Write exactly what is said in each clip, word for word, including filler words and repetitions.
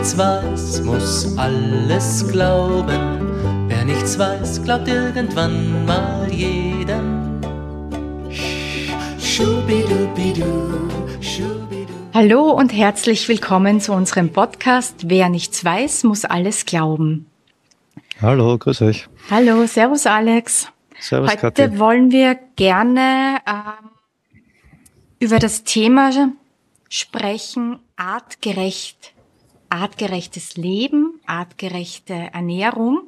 nichts weiß, muss alles glauben. Wer nichts weiß, glaubt irgendwann mal jedem. Schubidubidu, schubidu. Hallo und herzlich willkommen zu unserem Podcast Wer nichts weiß, muss alles glauben. Hallo, grüß euch. Hallo, servus Alex. Servus Heute Kathi. wollen wir gerne ähm, über das Thema sprechen, artgerecht, artgerechtes Leben, artgerechte Ernährung.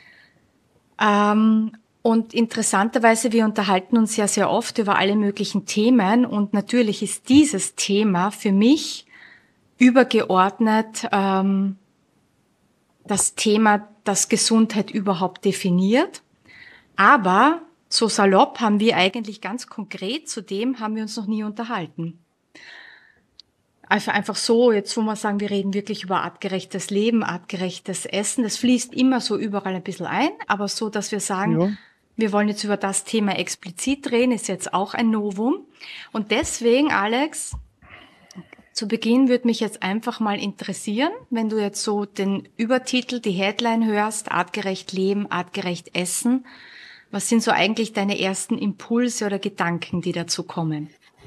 Ähm, und interessanterweise, wir unterhalten uns ja sehr oft über alle möglichen Themen und natürlich ist dieses Thema für mich übergeordnet ähm, das Thema, das Gesundheit überhaupt definiert. Aber so salopp haben wir eigentlich ganz konkret, zu dem haben wir uns noch nie unterhalten. Also einfach so, jetzt wo wir sagen, wir reden wirklich über artgerechtes Leben, artgerechtes Essen, das fließt immer so überall ein bisschen ein, aber so, dass wir sagen, Ja. wir wollen jetzt über das Thema explizit reden, ist jetzt auch ein Novum. Und deswegen, Alex, zu Beginn würde mich jetzt einfach mal interessieren, wenn du jetzt so den Übertitel, die Headline hörst, artgerecht leben, artgerecht essen, was sind so eigentlich deine ersten Impulse oder Gedanken, die dazu kommen?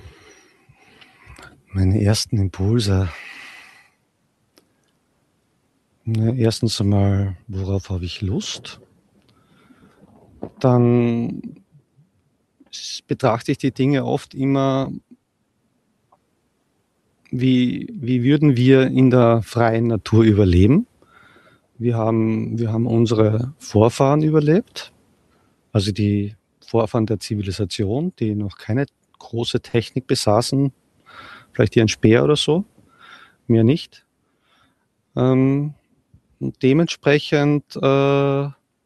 Meine ersten Impulse. Na, erstens einmal, worauf habe ich Lust? Dann s- betrachte ich die Dinge oft immer, wie, wie würden wir in der freien Natur überleben? Wir haben, wir haben unsere Vorfahren überlebt, also die Vorfahren der Zivilisation, die noch keine große Technik besaßen, vielleicht hier ein Speer oder so, mehr nicht. Ähm, und dementsprechend äh,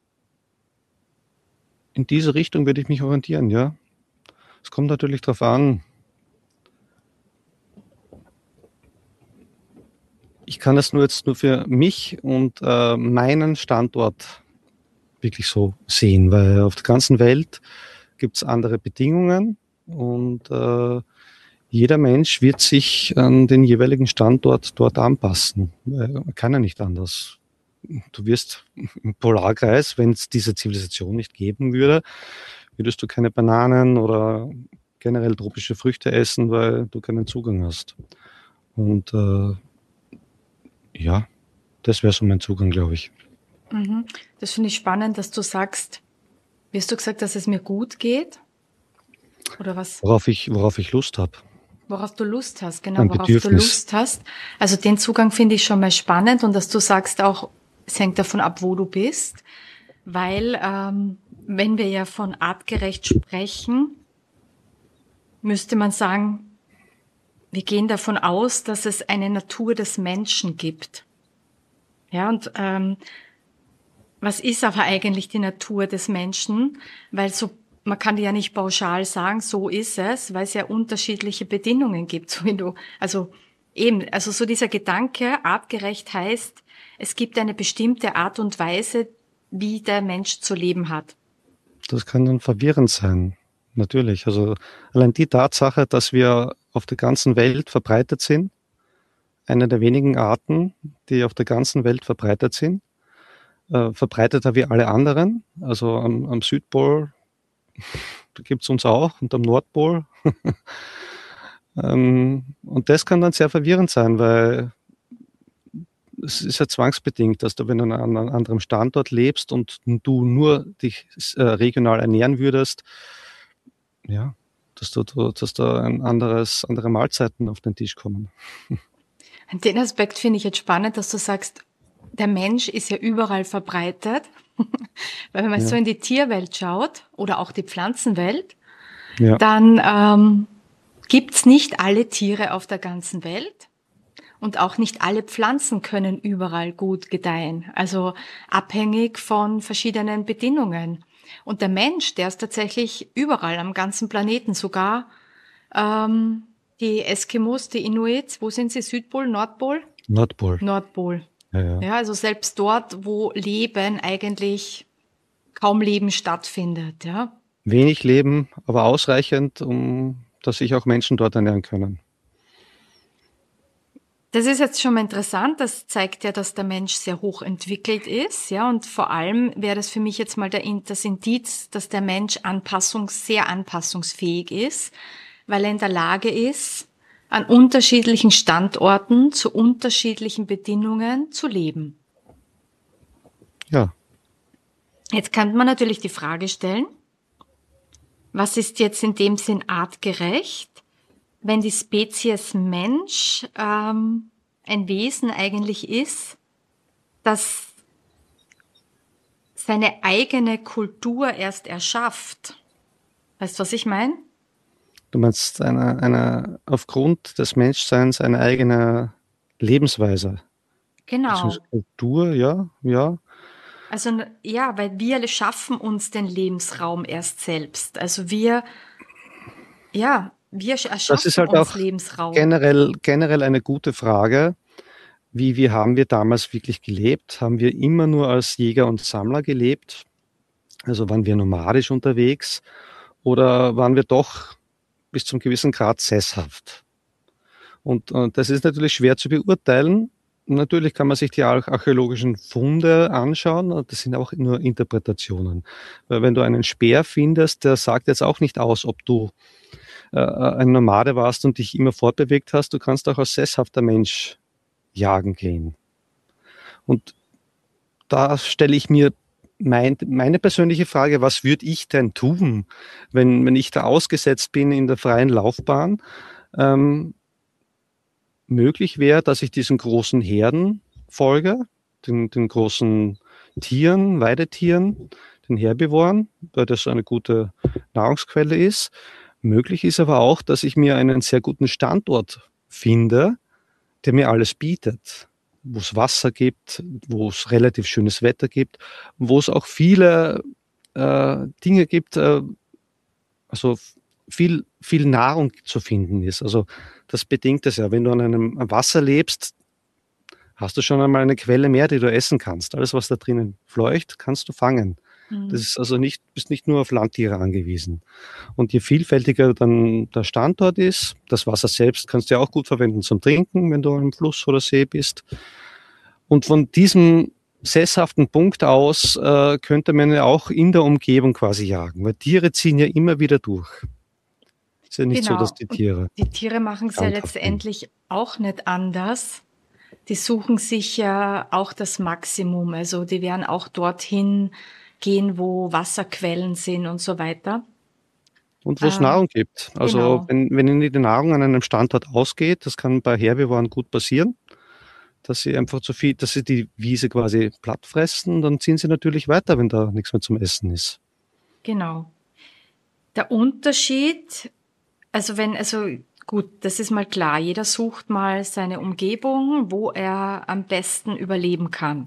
in diese Richtung würde ich mich orientieren, ja. Es kommt natürlich darauf an. Ich kann das nur jetzt nur für mich und äh, meinen Standort wirklich so sehen, weil auf der ganzen Welt gibt es andere Bedingungen und äh, jeder Mensch wird sich an den jeweiligen Standort dort anpassen. Weil man kann ja nicht anders. Du wirst im Polarkreis, wenn es diese Zivilisation nicht geben würde, würdest du keine Bananen oder generell tropische Früchte essen, weil du keinen Zugang hast. Und äh, ja, das wäre so mein Zugang, glaube ich. Mhm. Das finde ich spannend, dass du sagst, wie hast du gesagt, dass es mir gut geht? Oder was? Worauf ich, worauf ich Lust habe. Worauf du Lust hast, genau, Ein worauf du Bedürfnis. Lust hast. Also den Zugang finde ich schon mal spannend und dass du sagst auch, es hängt davon ab, wo du bist, weil ähm, wenn wir ja von artgerecht sprechen, müsste man sagen, wir gehen davon aus, dass es eine Natur des Menschen gibt. Ja, und ähm, was ist aber eigentlich die Natur des Menschen? Weil so, man kann ja nicht pauschal sagen, so ist es, weil es ja unterschiedliche Bedingungen gibt. So wie du, also eben, also so dieser Gedanke, artgerecht heißt, es gibt eine bestimmte Art und Weise, wie der Mensch zu leben hat. Das kann dann verwirrend sein, natürlich. Also allein die Tatsache, dass wir auf der ganzen Welt verbreitet sind, eine der wenigen Arten, die auf der ganzen Welt verbreitet sind, äh, verbreiteter wie alle anderen. Also am, am Südpol, da gibt es uns auch, und am Nordpol. ähm, und das kann dann sehr verwirrend sein, weil es ist ja zwangsbedingt, dass du, wenn du an einem anderen Standort lebst und du nur dich äh, regional ernähren würdest, ja, dass, du, dass da ein anderes, andere Mahlzeiten auf den Tisch kommen. Den Aspekt finde ich jetzt spannend, dass du sagst, der Mensch ist ja überall verbreitet. Weil wenn man Ja. so in die Tierwelt schaut oder auch die Pflanzenwelt, Ja. dann ähm, gibt's nicht alle Tiere auf der ganzen Welt und auch nicht alle Pflanzen können überall gut gedeihen. Also abhängig von verschiedenen Bedingungen. Und der Mensch, der ist tatsächlich überall am ganzen Planeten, sogar ähm, die Eskimos, die Inuits, wo sind sie? Südpol, Nordpol? Nordpol. Nordpol. Ja, ja. Ja, also selbst dort, wo Leben eigentlich kaum Leben stattfindet, ja. Wenig Leben, aber ausreichend, um dass sich auch Menschen dort ernähren können. Das ist jetzt schon mal interessant. Das zeigt ja, dass der Mensch sehr hoch entwickelt ist, ja. Und vor allem wäre das für mich jetzt mal der, das Indiz, dass der Mensch anpassungs, sehr anpassungsfähig ist, weil er in der Lage ist, an unterschiedlichen Standorten zu unterschiedlichen Bedingungen zu leben. Ja. Jetzt kann man natürlich die Frage stellen, was ist jetzt in dem Sinn artgerecht, wenn die Spezies Mensch ähm, ein Wesen eigentlich ist, das seine eigene Kultur erst erschafft. Weißt du, was ich meine? Du meinst eine, eine, aufgrund des Menschseins eine eigene Lebensweise. Genau. Kultur, ja, ja. Also ja, weil wir schaffen uns den Lebensraum erst selbst. Also wir, ja, wir erschaffen Das ist halt uns auch Lebensraum. generell, generell eine gute Frage. Wie, wie haben wir damals wirklich gelebt? Haben wir immer nur als Jäger und Sammler gelebt? Also waren wir nomadisch unterwegs? Oder waren wir doch bis zum gewissen Grad sesshaft? Und, und das ist natürlich schwer zu beurteilen. Natürlich kann man sich die archäologischen Funde anschauen. Das sind auch nur Interpretationen. Weil wenn du einen Speer findest, der sagt jetzt auch nicht aus, ob du äh, ein Nomade warst und dich immer fortbewegt hast. Du kannst auch als sesshafter Mensch jagen gehen. Und da stelle ich mir mein, meine persönliche Frage, was würde ich denn tun, wenn, wenn ich da ausgesetzt bin in der freien Laufbahn? Ähm, möglich wäre, dass ich diesen großen Herden folge, den, den großen Tieren, Weidetieren, den Herbivoren, weil das eine gute Nahrungsquelle ist. Möglich ist aber auch, dass ich mir einen sehr guten Standort finde, der mir alles bietet, wo es Wasser gibt, wo es relativ schönes Wetter gibt, wo es auch viele äh, Dinge gibt, äh, also viel, viel Nahrung zu finden ist. Also das bedingt es ja. Wenn du an einem Wasser lebst, hast du schon einmal eine Quelle mehr, die du essen kannst. Alles, was da drinnen fleucht, kannst du fangen. Mhm. Das ist also nicht, bist nicht nur auf Landtiere angewiesen. Und je vielfältiger dann der Standort ist, das Wasser selbst kannst du ja auch gut verwenden zum Trinken, wenn du am Fluss oder See bist. Und von diesem sesshaften Punkt aus äh, könnte man ja auch in der Umgebung quasi jagen, weil Tiere ziehen ja immer wieder durch. Ist ja nicht genau. so, dass die Tiere... Und die Tiere machen es ja letztendlich sind. Auch nicht anders. Die suchen sich ja auch das Maximum. Also die werden auch dorthin gehen, wo Wasserquellen sind und so weiter. Und wo es ähm, Nahrung gibt. Also genau. wenn, wenn ihnen die Nahrung an einem Standort ausgeht, das kann bei Herbivoren gut passieren, dass sie einfach zu viel, dass sie die Wiese quasi platt fressen, dann ziehen sie natürlich weiter, wenn da nichts mehr zum Essen ist. Genau. Der Unterschied, also wenn, also gut, das ist mal klar, jeder sucht mal seine Umgebung, wo er am besten überleben kann.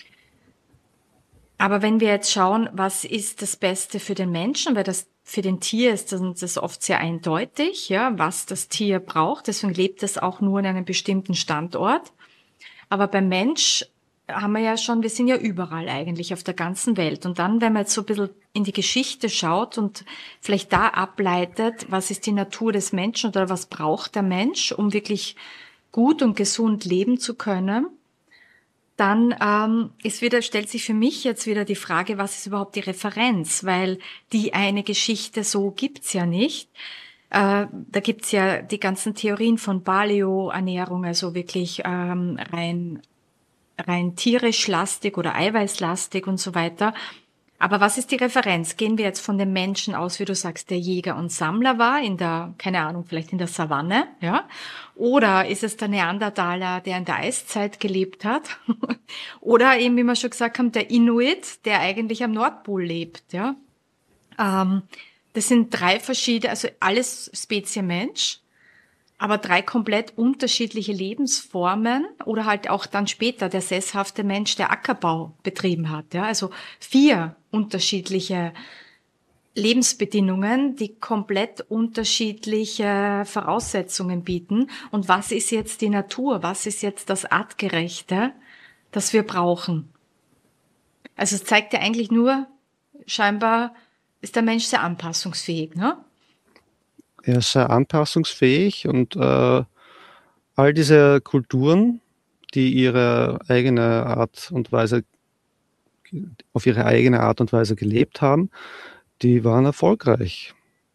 Aber wenn wir jetzt schauen, was ist das Beste für den Menschen, weil das für den Tier ist das oft sehr eindeutig, ja, was das Tier braucht, deswegen lebt es auch nur in einem bestimmten Standort. Aber beim Mensch haben wir ja schon, wir sind ja überall eigentlich auf der ganzen Welt. Und dann, wenn man jetzt so ein bisschen in die Geschichte schaut und vielleicht da ableitet, was ist die Natur des Menschen oder was braucht der Mensch, um wirklich gut und gesund leben zu können, dann ähm, ist wieder, stellt sich für mich jetzt wieder die Frage, was ist überhaupt die Referenz? Weil die eine Geschichte so gibt's ja nicht. Äh, da gibt's ja die ganzen Theorien von Paleo-Ernährung, also wirklich ähm, rein rein tierisch lastig oder eiweißlastig und so weiter. Aber was ist die Referenz? Gehen wir jetzt von dem Menschen aus, wie du sagst, der Jäger und Sammler war, in der, keine Ahnung, vielleicht in der Savanne, ja? Oder ist es der Neandertaler, der in der Eiszeit gelebt hat? Oder eben, wie wir schon gesagt haben, der Inuit, der eigentlich am Nordpol lebt, ja? Ähm, das sind drei verschiedene, also alles Spezie Mensch, aber drei komplett unterschiedliche Lebensformen oder halt auch dann später der sesshafte Mensch, der Ackerbau betrieben hat. Ja, also vier unterschiedliche Lebensbedingungen, die komplett unterschiedliche Voraussetzungen bieten. Und was ist jetzt die Natur? Was ist jetzt das Artgerechte, das wir brauchen? Also es zeigt ja eigentlich nur, scheinbar ist der Mensch sehr anpassungsfähig, ne? Er ist sehr anpassungsfähig und äh, all diese Kulturen, die ihre eigene Art und Weise, auf ihre eigene Art und Weise gelebt haben, die waren erfolgreich.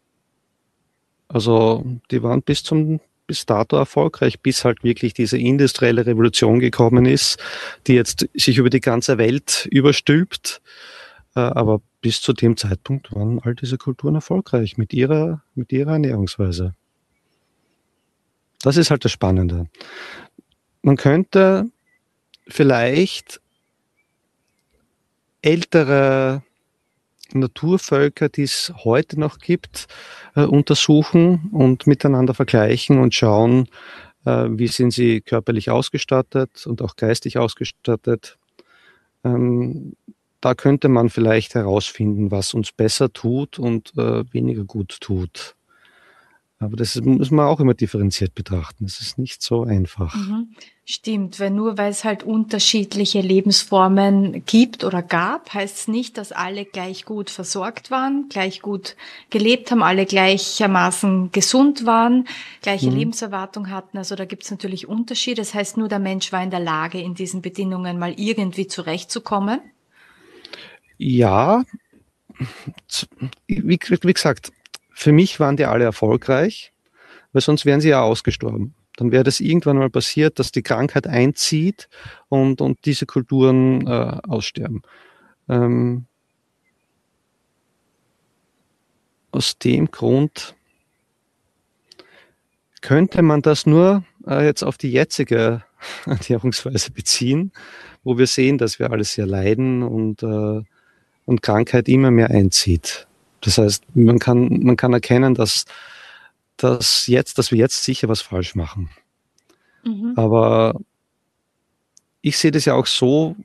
Also die waren bis zum bis dato erfolgreich, bis halt wirklich diese industrielle Revolution gekommen ist, die jetzt sich über die ganze Welt überstülpt. Aber bis zu dem Zeitpunkt waren all diese Kulturen erfolgreich mit ihrer, mit ihrer Ernährungsweise. Das ist halt das Spannende. Man könnte vielleicht ältere Naturvölker, die es heute noch gibt, äh, untersuchen und miteinander vergleichen und schauen, äh, wie sind sie körperlich ausgestattet und auch geistig ausgestattet. Ähm, da könnte man vielleicht herausfinden, was uns besser tut und äh, weniger gut tut. Aber das muss man auch immer differenziert betrachten. Das ist nicht so einfach. Mhm. Stimmt, weil nur weil es halt unterschiedliche Lebensformen gibt oder gab, heißt es nicht, dass alle gleich gut versorgt waren, gleich gut gelebt haben, alle gleichermaßen gesund waren, gleiche mhm. Lebenserwartung hatten. Also da gibt es natürlich Unterschiede. Das heißt, nur der Mensch war in der Lage, in diesen Bedingungen mal irgendwie zurechtzukommen. Ja, wie, wie gesagt, für mich waren die alle erfolgreich, weil sonst wären sie ja ausgestorben. Dann wäre das irgendwann mal passiert, dass die Krankheit einzieht und, und diese Kulturen äh, aussterben. Ähm, aus dem Grund könnte man das nur äh, jetzt auf die jetzige Ernährungsweise beziehen, wo wir sehen, dass wir alle sehr leiden und, äh, und Krankheit immer mehr einzieht. Das heißt, man kann, man kann erkennen, dass, dass, jetzt, dass wir jetzt sicher was falsch machen. Mhm. Aber ich sehe das ja auch so,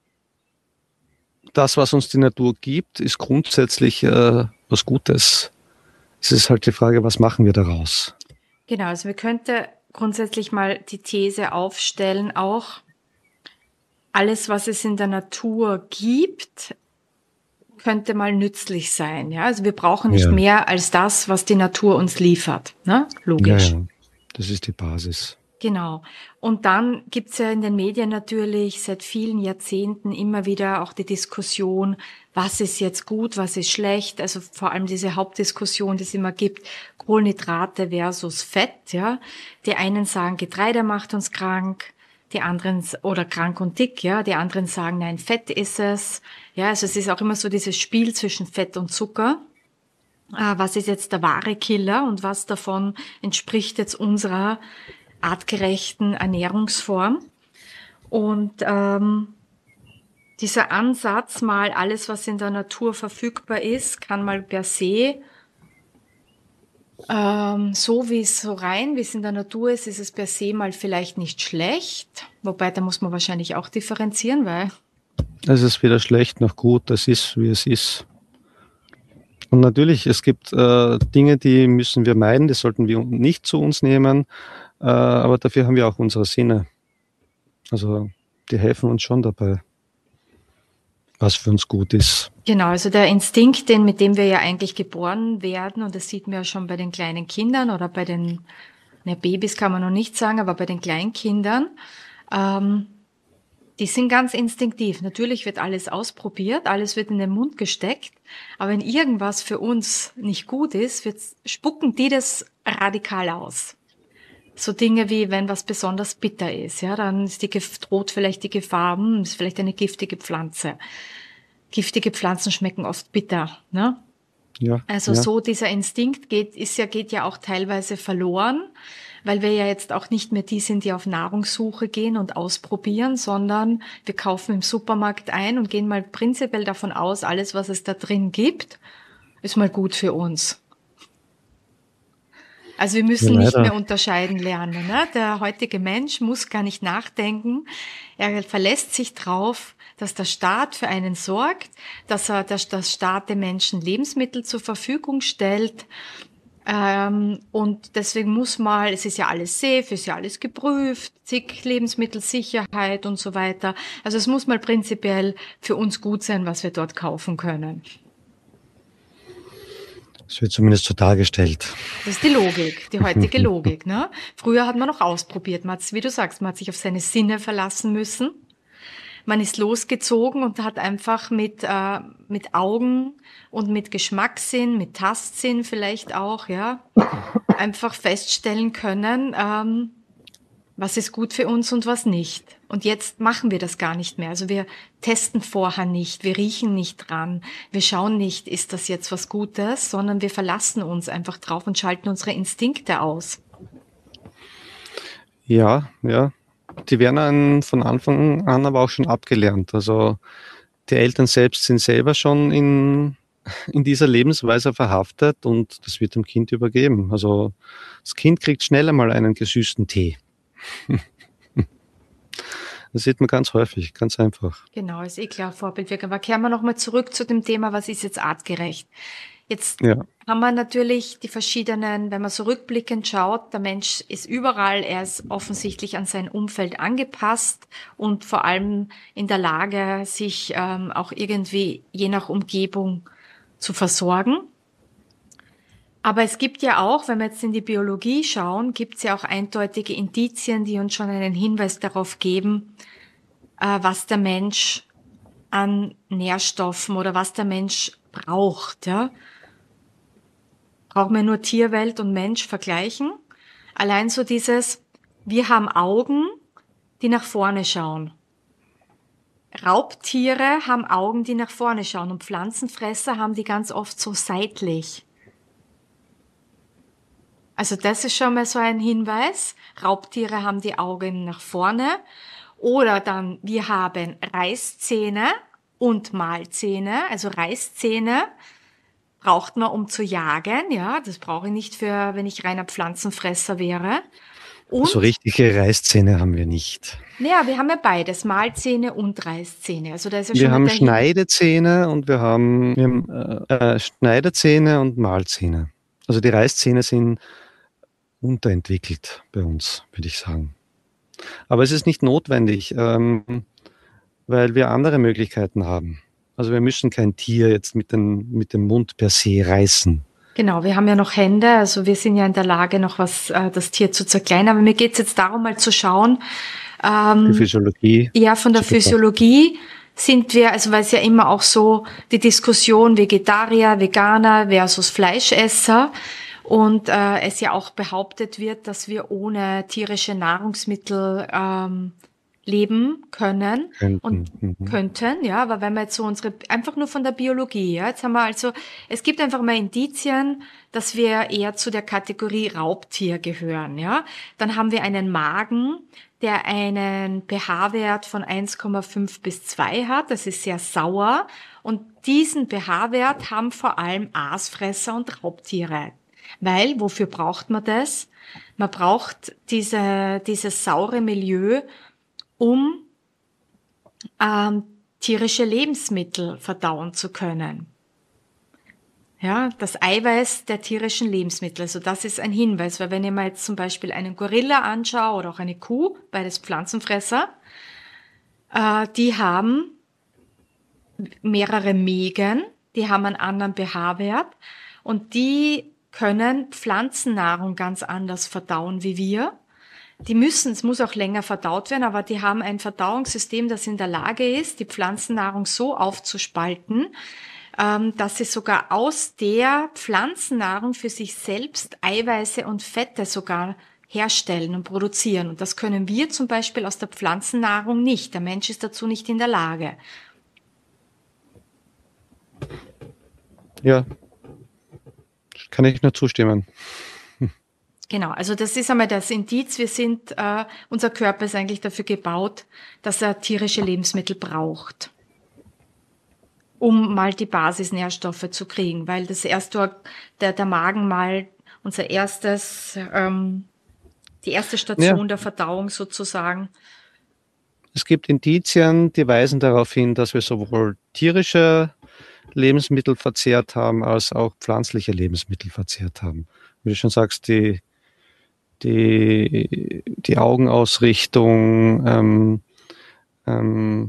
das, was uns die Natur gibt, ist grundsätzlich äh, was Gutes. Es ist halt die Frage, was machen wir daraus? Genau, also wir könnten grundsätzlich mal die These aufstellen, auch alles, was es in der Natur gibt, könnte mal nützlich sein. Ja, also wir brauchen nicht ja. mehr als das, was die Natur uns liefert. Ne? Logisch. Ja, ja. Das ist die Basis. Genau. Und dann gibt's ja in den Medien natürlich seit vielen Jahrzehnten immer wieder auch die Diskussion, was ist jetzt gut, was ist schlecht. Also vor allem diese Hauptdiskussion, die es immer gibt, Kohlenhydrate versus Fett. Ja, die einen sagen, Getreide macht uns krank. Die anderen, oder krank und dick, ja, die anderen sagen, nein, Fett ist es. Ja, also es ist auch immer so dieses Spiel zwischen Fett und Zucker. Äh, was ist jetzt der wahre Killer und was davon entspricht jetzt unserer artgerechten Ernährungsform? Und ähm, dieser Ansatz, mal alles, was in der Natur verfügbar ist, kann mal per se Ähm, so wie es so rein, wie es in der Natur ist, ist es per se mal vielleicht nicht schlecht. Wobei, da muss man wahrscheinlich auch differenzieren, weil... Es ist weder schlecht noch gut, es ist, wie es ist. Und natürlich, es gibt äh, Dinge, die müssen wir meiden, die sollten wir nicht zu uns nehmen, äh, aber dafür haben wir auch unsere Sinne. Also die helfen uns schon dabei, was für uns gut ist. Genau, also der Instinkt, den, mit dem wir ja eigentlich geboren werden, und das sieht man ja schon bei den kleinen Kindern oder bei den, ne, Babys kann man noch nicht sagen, aber bei den Kleinkindern, ähm, die sind ganz instinktiv. Natürlich wird alles ausprobiert, alles wird in den Mund gesteckt, aber wenn irgendwas für uns nicht gut ist, wird, spucken die das radikal aus. So Dinge wie, wenn was besonders bitter ist, ja, dann ist die, droht vielleicht die Gefahr, hm, ist vielleicht eine giftige Pflanze. Giftige Pflanzen schmecken oft bitter, ne? Ja, also ja. so dieser Instinkt geht, ist ja, geht ja auch teilweise verloren, weil wir ja jetzt auch nicht mehr die sind, die auf Nahrungssuche gehen und ausprobieren, sondern wir kaufen im Supermarkt ein und gehen mal prinzipiell davon aus, alles, was es da drin gibt, ist mal gut für uns. Also wir müssen ja, nicht mehr unterscheiden lernen. Ne? Der heutige Mensch muss gar nicht nachdenken. Er verlässt sich drauf, dass der Staat für einen sorgt, dass er, dass der Staat den Menschen Lebensmittel zur Verfügung stellt. Ähm, und deswegen muss mal, es ist ja alles safe, ist ja alles geprüft, zig Lebensmittelsicherheit und so weiter. Also es muss mal prinzipiell für uns gut sein, was wir dort kaufen können. Das wird zumindest so dargestellt. Das ist die Logik, die heutige Logik. Ne? Früher hat man noch ausprobiert. Man hat, wie du sagst, man hat sich auf seine Sinne verlassen müssen. Man ist losgezogen und hat einfach mit äh, mit Augen und mit Geschmackssinn, mit Tastsinn vielleicht auch, ja, einfach feststellen können, ähm, was ist gut für uns und was nicht. Und jetzt machen wir das gar nicht mehr. Also wir testen vorher nicht, wir riechen nicht dran, wir schauen nicht, ist das jetzt was Gutes, sondern wir verlassen uns einfach drauf und schalten unsere Instinkte aus. Ja, ja. Die werden einen von Anfang an aber auch schon abgelernt. Also die Eltern selbst sind selber schon in, in dieser Lebensweise verhaftet und das wird dem Kind übergeben. Also das Kind kriegt schnell einmal einen gesüßten Tee. Das sieht man ganz häufig, ganz einfach. Genau, ist eh klar Vorbildwirkung. Aber kehren wir nochmal zurück zu dem Thema, was ist jetzt artgerecht? Jetzt Ja. haben wir natürlich die verschiedenen, wenn man so rückblickend schaut, der Mensch ist überall, er ist offensichtlich an sein Umfeld angepasst und vor allem in der Lage, sich ähm, auch irgendwie je nach Umgebung zu versorgen. Aber es gibt ja auch, wenn wir jetzt in die Biologie schauen, gibt es ja auch eindeutige Indizien, die uns schon einen Hinweis darauf geben, äh, was der Mensch an Nährstoffen oder was der Mensch braucht, ja. Brauchen wir nur Tierwelt und Mensch vergleichen? Allein so dieses, wir haben Augen, die nach vorne schauen. Raubtiere haben Augen, die nach vorne schauen und Pflanzenfresser haben die ganz oft so seitlich. Also das ist schon mal so ein Hinweis. Raubtiere haben die Augen nach vorne. Oder dann, wir haben Reißzähne und Mahlzähne. Also Reißzähne braucht man, um zu jagen. Ja, das brauche ich nicht für, wenn ich reiner Pflanzenfresser wäre. Und, So richtige Reißzähne haben wir nicht. ja, wir haben ja beides, Mahlzähne und Reißzähne. Also da ist ja Wir schon haben mal der Hin- Schneidezähne und wir haben, wir haben äh, äh, Schneidezähne und Mahlzähne. Also die Reißzähne sind unterentwickelt bei uns, würde ich sagen. Aber es ist nicht notwendig, ähm, weil wir andere Möglichkeiten haben. Also wir müssen kein Tier jetzt mit, den, mit dem Mund per se reißen. Genau, wir haben ja noch Hände, also wir sind ja in der Lage, noch was äh, das Tier zu zerkleinern. Aber mir geht's jetzt darum, mal zu schauen, ähm, Die Physiologie. ja, von der zu betrachten. Physiologie sind wir, also weil es ja immer auch so die Diskussion Vegetarier, Veganer versus Fleischesser und äh, es ja auch behauptet wird, dass wir ohne tierische Nahrungsmittel ähm, leben können Könnten. und Mhm. könnten, ja, aber wenn wir jetzt so unsere, einfach nur von der Biologie, ja, jetzt haben wir also, es gibt einfach mal Indizien, dass wir eher zu der Kategorie Raubtier gehören, ja. Dann haben wir einen Magen, der einen pH-Wert von eins Komma fünf bis zwei hat, das ist sehr sauer und diesen pH-Wert haben vor allem Aasfresser und Raubtiere. Weil, wofür braucht man das? Man braucht diese, dieses saure Milieu, um ähm, tierische Lebensmittel verdauen zu können. Ja, das Eiweiß der tierischen Lebensmittel. Also das ist ein Hinweis, weil wenn ich mir jetzt zum Beispiel einen Gorilla anschaue oder auch eine Kuh, beides Pflanzenfresser, äh, die haben mehrere Mägen, die haben einen anderen pH-Wert und die können Pflanzennahrung ganz anders verdauen wie wir. Die müssen, es muss auch länger verdaut werden, aber die haben ein Verdauungssystem, das in der Lage ist, die Pflanzennahrung so aufzuspalten, ähm, dass sie sogar aus der Pflanzennahrung für sich selbst Eiweiße und Fette sogar herstellen und produzieren. Und das können wir zum Beispiel aus der Pflanzennahrung nicht. Der Mensch ist dazu nicht in der Lage. Ja, kann ich nur zustimmen. Genau, also das ist einmal das Indiz. Wir sind, äh, unser Körper ist eigentlich dafür gebaut, dass er tierische Lebensmittel braucht, um mal die Basisnährstoffe zu kriegen, weil das erste, der, der Magen mal unser erstes, ähm, die erste Station Ja. der Verdauung sozusagen. Es gibt Indizien, die weisen darauf hin, dass wir sowohl tierische Lebensmittel verzehrt haben, als auch pflanzliche Lebensmittel verzehrt haben. Wie du schon sagst, die, die, die Augenausrichtung ähm, ähm,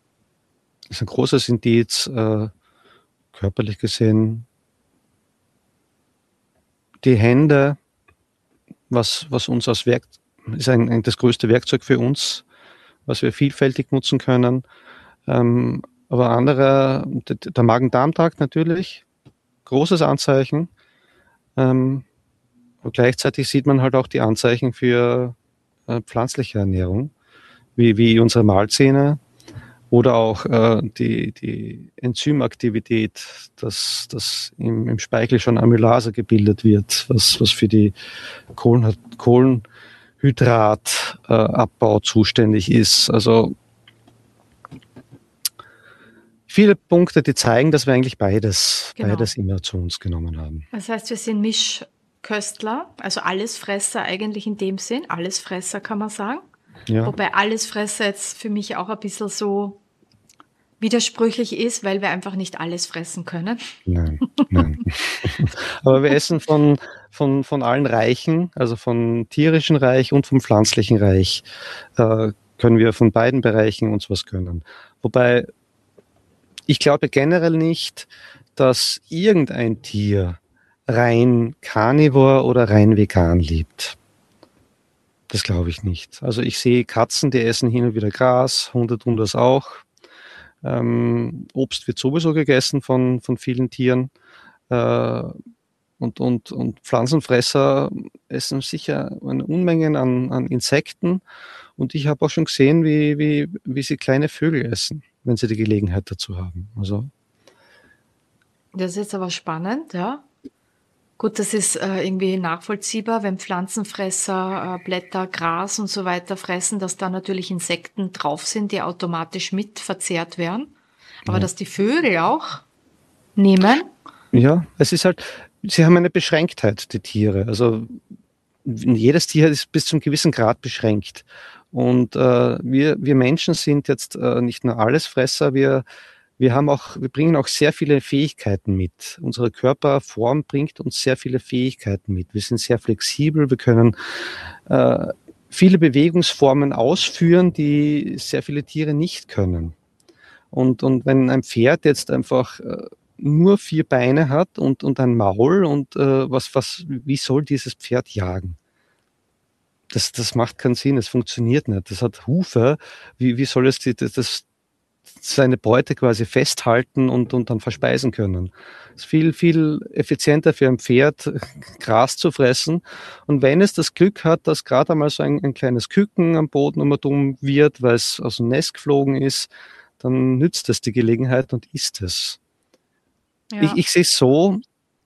ist ein großes Indiz, äh, körperlich gesehen. die Hände, was, was uns als Werk, ist ein, ein, das größte Werkzeug für uns, was wir vielfältig nutzen können. Ähm, aber andere, der Magen-Darm-Trakt natürlich, großes Anzeichen. Ähm, und gleichzeitig sieht man halt auch die Anzeichen für äh, pflanzliche Ernährung, wie, wie unsere Mahlzähne oder auch äh, die, die Enzymaktivität, dass, dass im, im Speichel schon Amylase gebildet wird, was, was für die Kohlen, Kohlenhydratabbau äh, zuständig ist. Also viele Punkte, die zeigen, dass wir eigentlich beides, genau. beides immer zu uns genommen haben. Das heißt, wir sind Mischköstler, also Allesfresser eigentlich in dem Sinn. Allesfresser kann man sagen. Ja. Wobei Allesfresser jetzt für mich auch ein bisschen so widersprüchlich ist, weil wir einfach nicht alles fressen können. Nein, nein. Aber wir essen von, von, von allen Reichen, also vom tierischen Reich und vom pflanzlichen Reich, äh, können wir von beiden Bereichen uns was gönnen. Wobei ich glaube generell nicht, dass irgendein Tier rein Carnivore oder rein vegan lebt. Das glaube ich nicht. Also ich sehe Katzen, die essen hin und wieder Gras, Hunde tun das auch. Ähm, Obst wird sowieso gegessen von, von vielen Tieren. Äh, und, und, und Pflanzenfresser essen sicher eine Unmenge an, an Insekten. Und ich habe auch schon gesehen, wie, wie, wie sie kleine Vögel essen, wenn sie die Gelegenheit dazu haben. Also. Das ist jetzt aber spannend, ja. Gut, das ist äh, irgendwie nachvollziehbar, wenn Pflanzenfresser äh, Blätter, Gras und so weiter fressen, dass da natürlich Insekten drauf sind, die automatisch mit verzehrt werden. Aber ja. Dass die Vögel auch nehmen. Ja, es ist halt, sie haben eine Beschränktheit, die Tiere. Also jedes Tier ist bis zu einem gewissen Grad beschränkt. Und äh, wir, wir Menschen sind jetzt äh, nicht nur Allesfresser, wir Wir haben auch, wir bringen auch sehr viele Fähigkeiten mit. Unsere Körperform bringt uns sehr viele Fähigkeiten mit. Wir sind sehr flexibel, wir können äh, viele Bewegungsformen ausführen, die sehr viele Tiere nicht können. Und, und wenn ein Pferd jetzt einfach äh, nur vier Beine hat und, und ein Maul und äh, was, was, wie soll dieses Pferd jagen? Das, das macht keinen Sinn, es funktioniert nicht. Das hat Hufe, wie, wie soll es die, das, das seine Beute quasi festhalten und, und dann verspeisen können. Es ist viel, viel effizienter für ein Pferd, Gras zu fressen. Und wenn es das Glück hat, dass gerade einmal so ein, ein kleines Küken am Boden um dumm wird, weil es aus dem Nest geflogen ist, dann nützt es die Gelegenheit und isst es. Ja. Ich, ich sehe es so,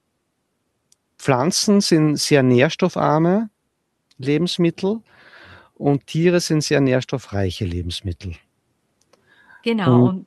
Pflanzen sind sehr nährstoffarme Lebensmittel und Tiere sind sehr nährstoffreiche Lebensmittel. Genau, und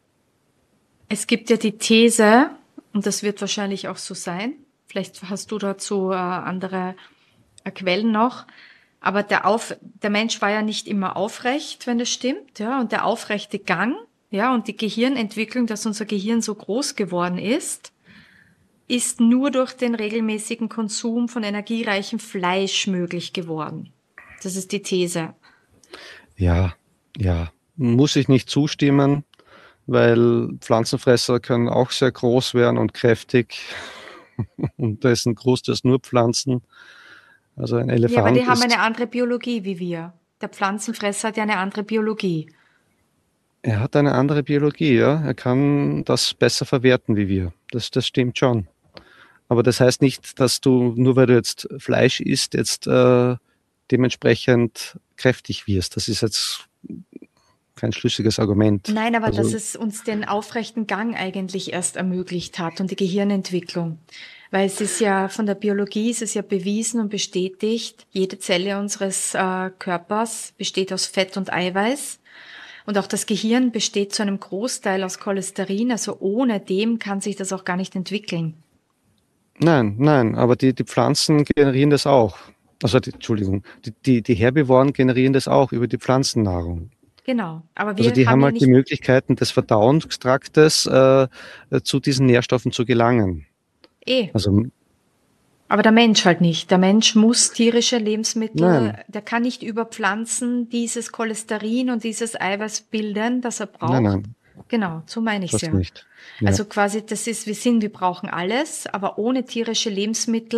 es gibt ja die These, und das wird wahrscheinlich auch so sein, vielleicht hast du dazu äh, andere äh, Quellen noch, aber der, Auf, der Mensch war ja nicht immer aufrecht, wenn das stimmt, ja, und der aufrechte Gang, ja, und die Gehirnentwicklung, dass unser Gehirn so groß geworden ist, ist nur durch den regelmäßigen Konsum von energiereichem Fleisch möglich geworden. Das ist die These. Ja, ja. Muss ich nicht zustimmen, weil Pflanzenfresser können auch sehr groß werden und kräftig. Und da ist ein Großteil nur Pflanzen. Also ein Elefant. Ja, aber die ist, haben eine andere Biologie wie wir. Der Pflanzenfresser hat ja eine andere Biologie. Er hat eine andere Biologie, ja. Er kann das besser verwerten wie wir. Das, das stimmt schon. Aber das heißt nicht, dass du, nur weil du jetzt Fleisch isst, jetzt äh, dementsprechend kräftig wirst. Das ist jetzt kein schlüssiges Argument. Nein, aber also, dass es uns den aufrechten Gang eigentlich erst ermöglicht hat und die Gehirnentwicklung. Weil es ist ja, von der Biologie ist es ja bewiesen und bestätigt, jede Zelle unseres äh, Körpers besteht aus Fett und Eiweiß. Und auch das Gehirn besteht zu einem Großteil aus Cholesterin. Also ohne dem kann sich das auch gar nicht entwickeln. Nein, nein, aber die, die Pflanzen generieren das auch. Also, die, Entschuldigung, die, die, die Herbivoren generieren das auch über die Pflanzennahrung. Genau, aber wir also die haben, haben halt ja die Möglichkeiten des Verdauungstraktes äh, zu diesen Nährstoffen zu gelangen. Eh. Also, aber der Mensch halt nicht. Der Mensch muss tierische Lebensmittel, nein. Der kann nicht über Pflanzen dieses Cholesterin und dieses Eiweiß bilden, das er braucht. Nein, nein. Genau, so meine ich es ja. Nicht. Ja. Also quasi, das ist, wir sind, wir brauchen alles, aber ohne tierische Lebensmittel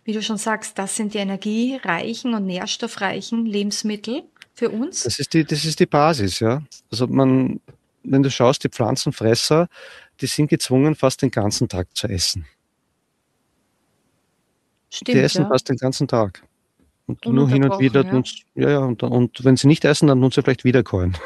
wie du schon sagst, das sind die energiereichen und nährstoffreichen Lebensmittel für uns. Das ist die, das ist die Basis, ja. Also man, wenn du schaust, die Pflanzenfresser, die sind gezwungen, fast den ganzen Tag zu essen. Die Stimmt, essen ja. fast den ganzen Tag. Und nur hin und Ununterbrochen, wieder ja. tun sie, ja, ja, und, und wenn sie nicht essen, dann tun sie vielleicht wiederkäuen.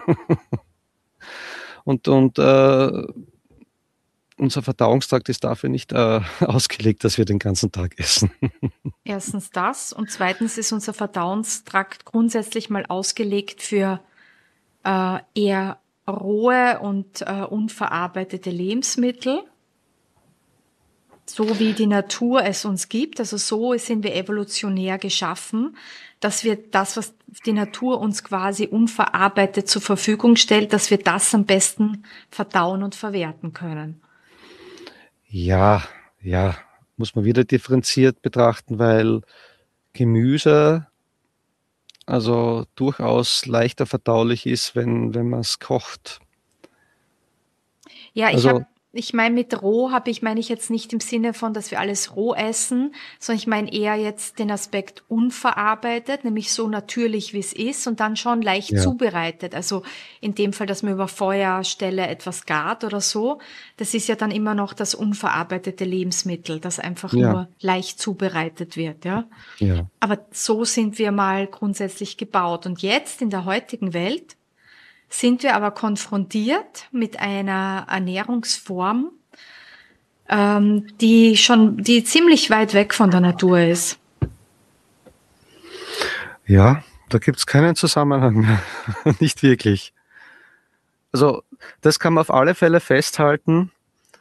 und und äh, unser Verdauungstrakt ist dafür nicht äh, ausgelegt, dass wir den ganzen Tag essen. Erstens das und zweitens ist unser Verdauungstrakt grundsätzlich mal ausgelegt für äh, eher rohe und äh, unverarbeitete Lebensmittel, so wie die Natur es uns gibt. Also so sind wir evolutionär geschaffen, dass wir das, was die Natur uns quasi unverarbeitet zur Verfügung stellt, dass wir das am besten verdauen und verwerten können. Ja, ja, muss man wieder differenziert betrachten, weil Gemüse also durchaus leichter verdaulich ist, wenn, wenn man es kocht. Ja, ich habe, Also, ich meine mit roh habe ich, meine ich jetzt nicht im Sinne von, dass wir alles roh essen, sondern ich meine eher jetzt den Aspekt unverarbeitet, nämlich so natürlich, wie es ist und dann schon leicht ja, zubereitet. Also in dem Fall, dass man über Feuerstelle etwas gart oder so, das ist ja dann immer noch das unverarbeitete Lebensmittel, das einfach ja, nur leicht zubereitet wird, ja. ja, Aber so sind wir mal grundsätzlich gebaut. Und jetzt in der heutigen Welt sind wir aber konfrontiert mit einer Ernährungsform, ähm, die schon, die ziemlich weit weg von der Natur ist. ja, da gibt es keinen Zusammenhang mehr. Nicht wirklich. Also, das kann man auf alle Fälle festhalten.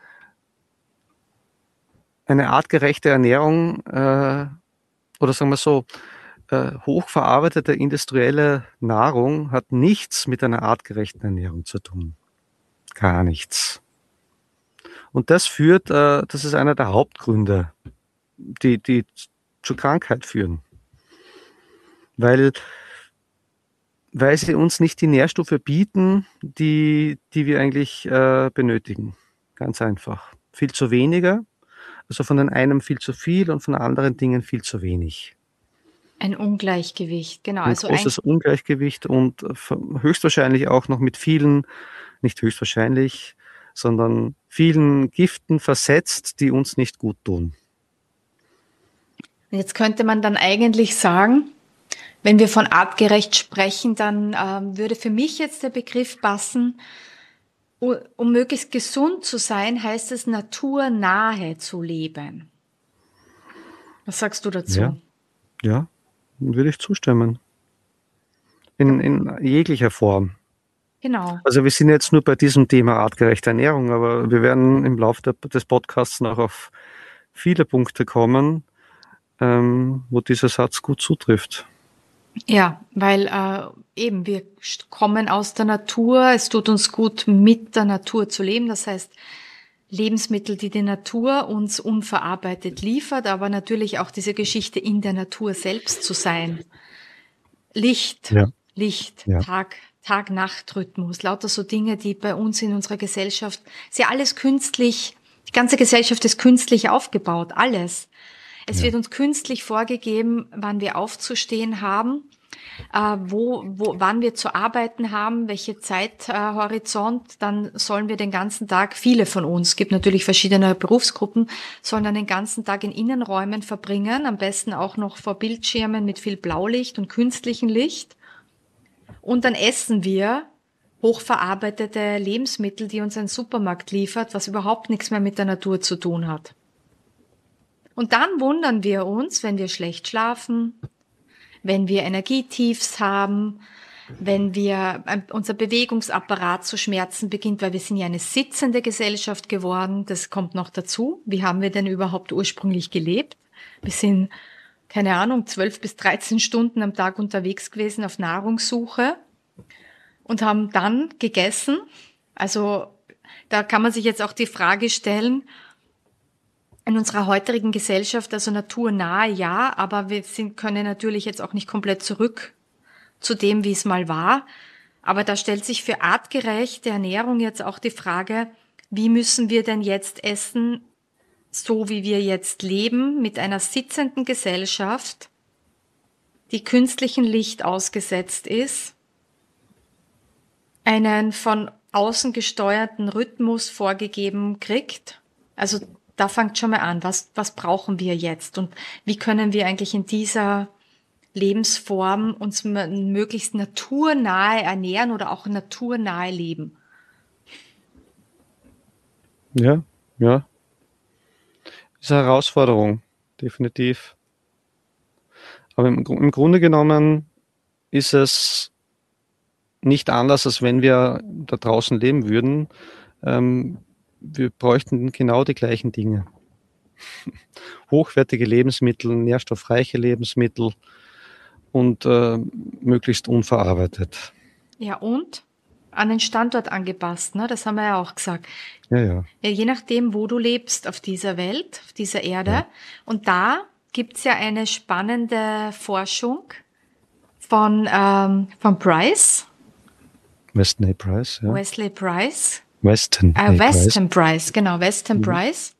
Eine artgerechte Ernährung, äh, oder sagen wir so, äh, hochverarbeitete industrielle Nahrung hat nichts mit einer artgerechten Ernährung zu tun. Gar nichts. Und das führt, äh, das ist einer der Hauptgründe, die, die zu Krankheit führen. Weil, weil sie uns nicht die Nährstoffe bieten, die, die wir eigentlich äh, benötigen. Ganz einfach. Viel zu wenige, also von den einen viel zu viel und von anderen Dingen viel zu wenig. Ein Ungleichgewicht, genau. Ein Also ein, großes Ungleichgewicht und höchstwahrscheinlich auch noch mit vielen, nicht höchstwahrscheinlich, sondern vielen Giften versetzt, die uns nicht gut tun. jetzt könnte man dann eigentlich sagen, wenn wir von artgerecht sprechen, dann ähm, würde für mich jetzt der Begriff passen, um, um möglichst gesund zu sein, heißt es naturnahe zu leben. Was sagst du Ja, dazu? ja, würde ich zustimmen. In, in jeglicher Form. Genau. Also wir sind jetzt nur bei diesem Thema artgerechte Ernährung, aber wir werden im Laufe der, des Podcasts noch auf viele Punkte kommen, ähm, wo dieser Satz gut zutrifft. Ja, weil äh, eben wir kommen aus der Natur, es tut uns gut, mit der Natur zu leben. Das heißt, Lebensmittel, die die Natur uns unverarbeitet liefert, aber natürlich auch diese Geschichte in der Natur selbst zu sein. Licht, Ja, Licht, ja, Tag, Tag-Nacht-Rhythmus, lauter so Dinge, die bei uns in unserer Gesellschaft, ist ja alles künstlich, die ganze Gesellschaft ist künstlich aufgebaut, alles. Es ja. wird uns künstlich vorgegeben, wann wir aufzustehen haben, äh, wo, wo, wann wir zu arbeiten haben, welche Zeithorizont, äh, dann sollen wir den ganzen Tag, viele von uns, es gibt natürlich verschiedene Berufsgruppen, sollen dann den ganzen Tag in Innenräumen verbringen, am besten auch noch vor Bildschirmen mit viel Blaulicht und künstlichem Licht. Und dann essen wir hochverarbeitete Lebensmittel, die uns ein Supermarkt liefert, was überhaupt nichts mehr mit der Natur zu tun hat. Und dann wundern wir uns, wenn wir schlecht schlafen, wenn wir Energietiefs haben, wenn wir unser Bewegungsapparat zu schmerzen beginnt, weil wir sind ja eine sitzende Gesellschaft geworden. Das kommt noch dazu. Wie haben wir denn überhaupt ursprünglich gelebt? Wir sind, keine Ahnung, zwölf bis dreizehn Stunden am Tag unterwegs gewesen auf Nahrungssuche und haben dann gegessen. Also da kann man sich jetzt auch die Frage stellen, in unserer heutigen Gesellschaft, also naturnahe, ja, aber wir sind, können natürlich jetzt auch nicht komplett zurück zu dem, wie es mal war. Aber da stellt sich für artgerechte Ernährung jetzt auch die Frage, wie müssen wir denn jetzt essen, so wie wir jetzt leben, mit einer sitzenden Gesellschaft, die künstlichem Licht ausgesetzt ist, einen von außen gesteuerten Rhythmus vorgegeben kriegt. Also da fängt schon mal an, was, was brauchen wir jetzt und wie können wir eigentlich in dieser Lebensform uns möglichst naturnahe ernähren oder auch naturnahe leben. Ja, ja. Ist eine Herausforderung, definitiv. Aber im, im Grunde genommen ist es nicht anders, als wenn wir da draußen leben würden. Ähm, wir bräuchten genau die gleichen Dinge. Hochwertige Lebensmittel, nährstoffreiche Lebensmittel und äh, möglichst unverarbeitet. Ja, und an den Standort angepasst, ne? Das haben wir ja auch gesagt. Ja, ja. Ja, je nachdem, wo du lebst auf dieser Welt, auf dieser Erde. Ja. Und da gibt's ja eine spannende Forschung von, ähm, von Price, Weston A. Price, ja. Wesley Price, Weston A. äh, Price. Weston Price, genau, Weston Mhm. Price.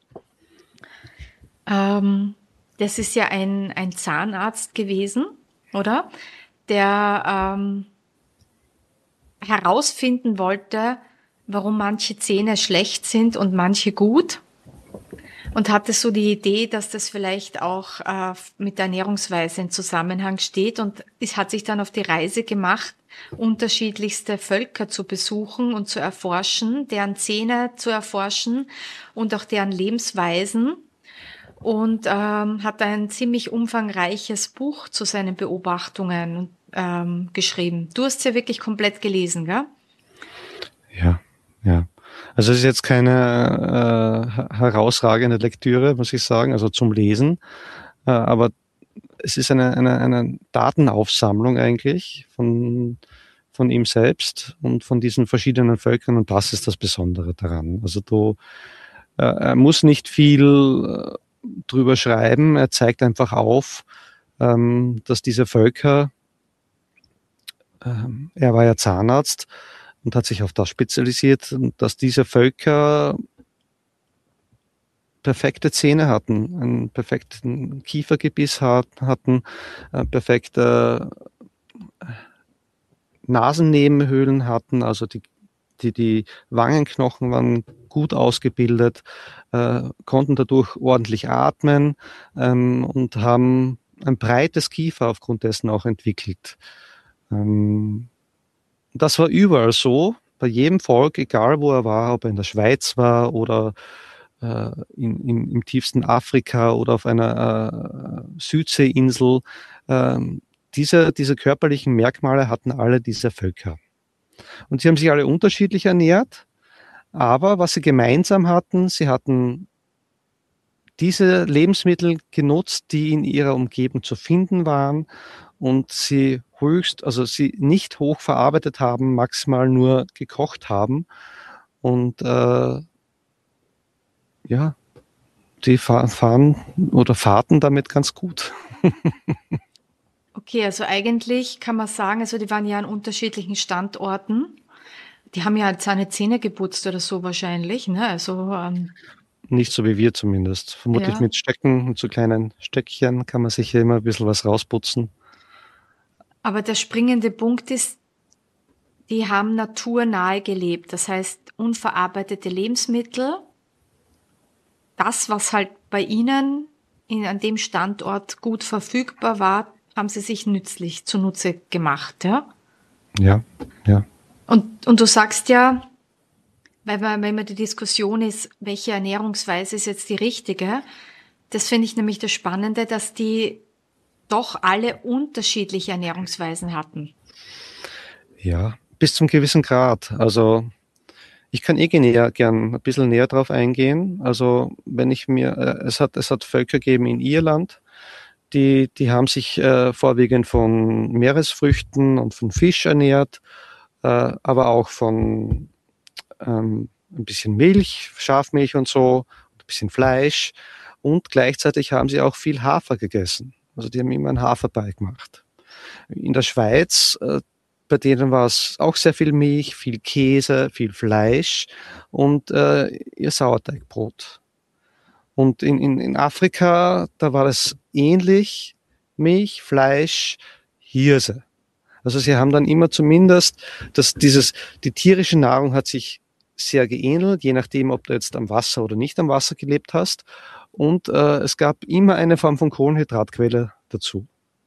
Ähm, das ist ja ein, ein Zahnarzt gewesen, oder? Der ähm, herausfinden wollte, warum manche Zähne schlecht sind und manche gut. Und hatte so die Idee, dass das vielleicht auch äh, mit der Ernährungsweise in Zusammenhang steht und es hat sich dann auf die Reise gemacht, unterschiedlichste Völker zu besuchen und zu erforschen, deren Zähne zu erforschen und auch deren Lebensweisen und ähm, hat ein ziemlich umfangreiches Buch zu seinen Beobachtungen ähm, geschrieben. Du hast es ja wirklich komplett gelesen, gell? Ja, ja. Also es ist jetzt keine äh, herausragende Lektüre, muss ich sagen, also zum Lesen, äh, aber es ist eine, eine, eine Datenaufsammlung eigentlich von, von ihm selbst und von diesen verschiedenen Völkern und das ist das Besondere daran. Also du, äh, er muss nicht viel äh, drüber schreiben, er zeigt einfach auf, ähm, dass diese Völker, ähm, er war ja Zahnarzt, und hat sich auf das spezialisiert, dass diese Völker perfekte Zähne hatten, einen perfekten Kiefergebiss hatten, perfekte Nasennebenhöhlen hatten, also die, die, die Wangenknochen waren gut ausgebildet, äh, konnten dadurch ordentlich atmen ähm, und haben ein breites Kiefer aufgrund dessen auch entwickelt. Ähm, Das war überall so, bei jedem Volk, egal wo er war, ob er in der Schweiz war oder äh, in, in, im tiefsten Afrika oder auf einer äh, Südseeinsel. Ähm, diese, diese körperlichen Merkmale hatten alle diese Völker. Und sie haben sich alle unterschiedlich ernährt, aber was sie gemeinsam hatten, sie hatten diese Lebensmittel genutzt, die in ihrer Umgebung zu finden waren und sie höchst, also sie nicht hoch verarbeitet haben, maximal nur gekocht haben. Und äh, ja, die fahren oder fahrten damit ganz gut. Okay, also eigentlich kann man sagen, also die waren ja an unterschiedlichen Standorten. Die haben ja seine Zähne geputzt oder so wahrscheinlich, ne? Also ähm, nicht so wie wir zumindest. Vermutlich ja. mit Stecken, mit so kleinen Stöckchen kann man sich hier immer ein bisschen was rausputzen. Aber der springende Punkt ist, die haben naturnahe gelebt. Das heißt, unverarbeitete Lebensmittel, das, was halt bei ihnen in, an dem Standort gut verfügbar war, haben sie sich nützlich zunutze gemacht, ja? Ja, ja. Und, und du sagst ja, weil man, wenn man die Diskussion ist, welche Ernährungsweise ist jetzt die richtige, das finde ich nämlich das Spannende, dass die doch alle unterschiedliche Ernährungsweisen hatten. Ja, bis zum gewissen Grad. Also ich kann eh näher, gern ein bisschen näher drauf eingehen. Also wenn ich mir, äh, es hat, es hat Völker gegeben in Irland, die, die haben sich äh, vorwiegend von Meeresfrüchten und von Fisch ernährt, äh, aber auch von ähm, ein bisschen Milch, Schafmilch und so, ein bisschen Fleisch und gleichzeitig haben sie auch viel Hafer gegessen. Also die haben immer ein Haferbrei gemacht. In der Schweiz, äh, bei denen war es auch sehr viel Milch, viel Käse, viel Fleisch und äh, ihr Sauerteigbrot. Und in, in, in Afrika, da war das ähnlich, Milch, Fleisch, Hirse. Also sie haben dann immer zumindest, dass dieses, die tierische Nahrung hat sich sehr geähnelt, je nachdem, ob du jetzt am Wasser oder nicht am Wasser gelebt hast. Und äh, es gab immer eine Form von Kohlenhydratquelle dazu.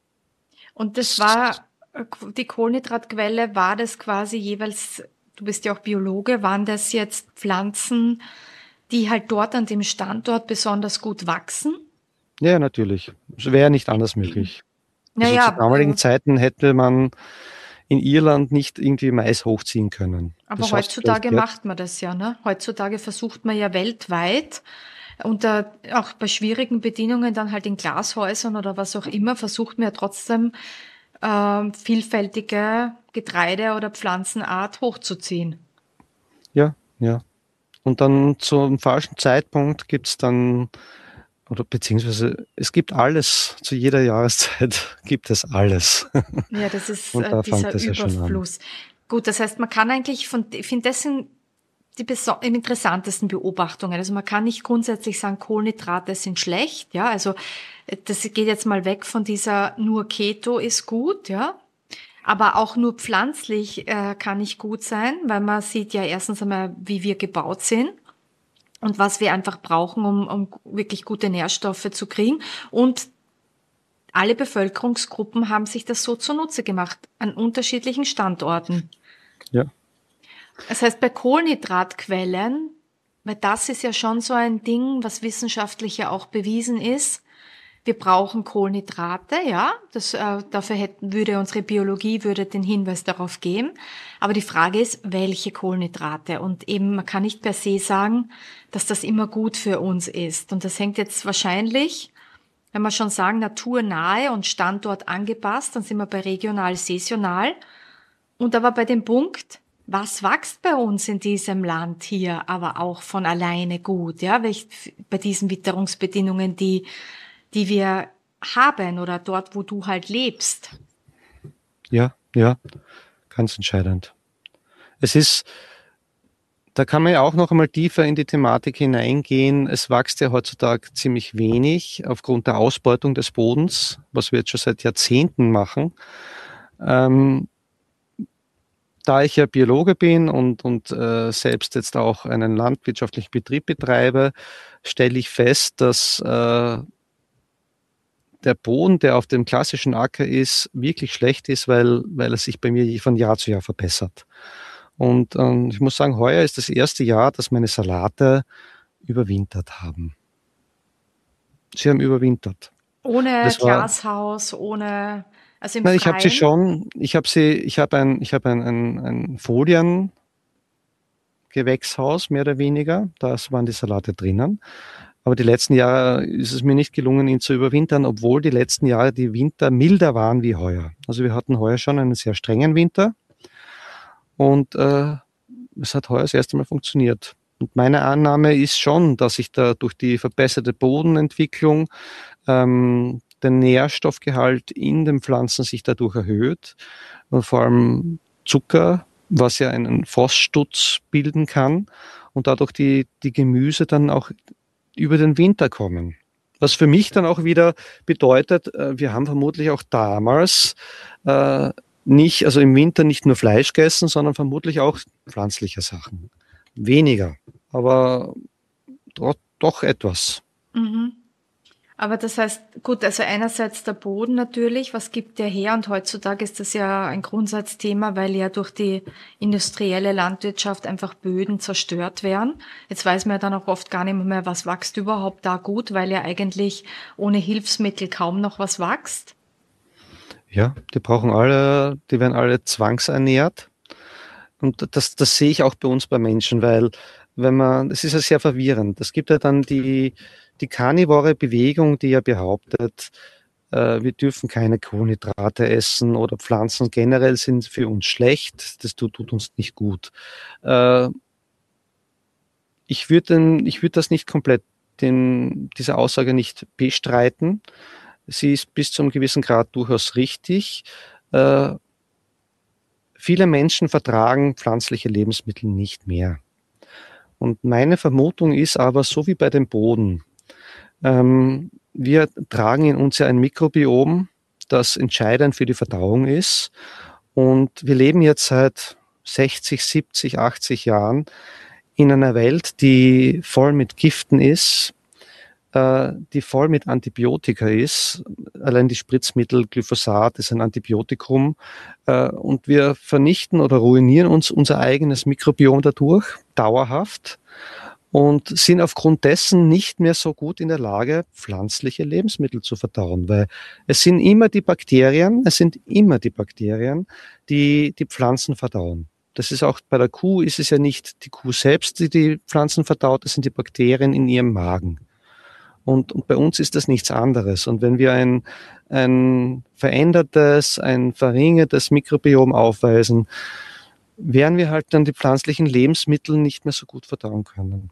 Und das war, die Kohlenhydratquelle, war das quasi jeweils, du bist ja auch Biologe, waren das jetzt Pflanzen, die halt dort an dem Standort besonders gut wachsen? Ja, natürlich. Es wäre nicht anders möglich. Also Naja, zu damaligen äh, Zeiten hätte man in Irland nicht irgendwie Mais hochziehen können. aber Das hast du vielleicht heutzutage gehört. macht man das ja, ne? Heutzutage versucht man ja weltweit, unter, auch bei schwierigen Bedingungen dann halt in Glashäusern oder was auch immer, versucht man ja trotzdem ähm, vielfältige Getreide- oder Pflanzenart hochzuziehen. Ja, ja. Und dann zum falschen Zeitpunkt gibt's dann, oder beziehungsweise es gibt alles, zu jeder Jahreszeit gibt es alles. Ja, das ist Und äh, da fängt dieser das ja schon an. Überfluss. Gut, das heißt, man kann eigentlich von, ich finde, das sind die beso- interessantesten Beobachtungen. Also man kann nicht grundsätzlich sagen, Kohlenhydrate sind schlecht, ja. Also äh, das geht jetzt mal weg von dieser nur Keto ist gut, ja. Aber auch nur pflanzlich äh, kann nicht gut sein, weil man sieht ja erstens einmal, wie wir gebaut sind und was wir einfach brauchen, um, um wirklich gute Nährstoffe zu kriegen. Und alle Bevölkerungsgruppen haben sich das so zunutze gemacht, an unterschiedlichen Standorten. Ja, Das heißt, bei Kohlenhydratquellen, weil das ist ja schon so ein Ding, was wissenschaftlich ja auch bewiesen ist. Wir brauchen Kohlenhydrate, ja, das, äh, dafür hätten, würde unsere Biologie würde den Hinweis darauf geben. Aber die Frage ist, welche Kohlenhydrate? Und eben, man kann nicht per se sagen, dass das immer gut für uns ist. Und das hängt jetzt wahrscheinlich, wenn wir schon sagen, naturnahe und Standort angepasst, dann sind wir bei regional, saisonal. Und aber bei dem Punkt, was wächst bei uns in diesem Land hier, aber auch von alleine gut, ja, welch, bei diesen Witterungsbedingungen, die, die wir haben oder dort, wo du halt lebst. ja, ja, ganz entscheidend. Es ist, da kann man ja auch noch einmal tiefer in die Thematik hineingehen. Es wächst ja heutzutage ziemlich wenig aufgrund der Ausbeutung des Bodens, was wir jetzt schon seit Jahrzehnten machen. Ähm, Da ich ja Biologe bin und, und äh, selbst jetzt auch einen landwirtschaftlichen Betrieb betreibe, stelle ich fest, dass äh, der Boden, der auf dem klassischen Acker ist, wirklich schlecht ist, weil, weil er sich bei mir von Jahr zu Jahr verbessert. Und ähm, ich muss sagen, heuer ist das erste Jahr, dass meine Salate überwintert haben. Sie haben überwintert. Ohne Das war, Glashaus, ohne, also im nein, ich habe sie Freien. schon, ich habe sie, ich habe ein, ich habe ein, ein, ein Foliengewächshaus, mehr oder weniger. Da waren die Salate drinnen. Aber die letzten Jahre ist es mir nicht gelungen, ihn zu überwintern, obwohl die letzten Jahre die Winter milder waren wie heuer. Also wir hatten heuer schon einen sehr strengen Winter und äh, es hat heuer das erste Mal funktioniert. Und meine Annahme ist schon, dass sich da durch die verbesserte Bodenentwicklung ähm, der Nährstoffgehalt in den Pflanzen sich dadurch erhöht. Und vor allem Zucker, was ja einen Froststutz bilden kann und dadurch die, die Gemüse dann auch über den Winter kommen. Was für mich dann auch wieder bedeutet, äh, wir haben vermutlich auch damals äh, nicht, also im Winter nicht nur Fleisch gegessen, sondern vermutlich auch pflanzliche Sachen. Weniger, aber doch, doch etwas. Mhm. Aber das heißt, gut, also einerseits der Boden natürlich, was gibt der her? Und heutzutage ist das ja ein Grundsatzthema, weil ja durch die industrielle Landwirtschaft einfach Böden zerstört werden. Jetzt weiß man ja dann auch oft gar nicht mehr, was wächst überhaupt da gut, weil ja eigentlich ohne Hilfsmittel kaum noch was wächst. Ja, die brauchen alle, die werden alle zwangsernährt. Und das, das sehe ich auch bei uns bei Menschen, weil wenn man, es ist ja sehr verwirrend. Es gibt ja dann die, die karnivore Bewegung, die ja behauptet, äh, wir dürfen keine Kohlenhydrate essen oder Pflanzen generell sind für uns schlecht, das tut, tut uns nicht gut. Äh, ich würde ich würde das nicht komplett, den, diese Aussage nicht bestreiten. Sie ist bis zu einem gewissen Grad durchaus richtig. Äh, viele Menschen vertragen pflanzliche Lebensmittel nicht mehr. Und meine Vermutung ist aber, so wie bei dem Boden, Ähm, wir tragen in uns ja ein Mikrobiom, das entscheidend für die Verdauung ist. Und wir leben jetzt seit sechzig, siebzig, achtzig Jahren in einer Welt, die voll mit Giften ist, äh, die voll mit Antibiotika ist. Allein die Spritzmittel, Glyphosat ist ein Antibiotikum. Äh, und wir vernichten oder ruinieren uns unser eigenes Mikrobiom dadurch, dauerhaft. Und sind aufgrund dessen nicht mehr so gut in der Lage, pflanzliche Lebensmittel zu verdauen, weil es sind immer die Bakterien, es sind immer die Bakterien, die die Pflanzen verdauen. Das ist auch bei der Kuh, ist es ja nicht die Kuh selbst, die die Pflanzen verdaut, das sind die Bakterien in ihrem Magen. Und, und bei uns ist das nichts anderes. Und wenn wir ein, ein verändertes, ein verringertes Mikrobiom aufweisen, werden wir halt dann die pflanzlichen Lebensmittel nicht mehr so gut verdauen können.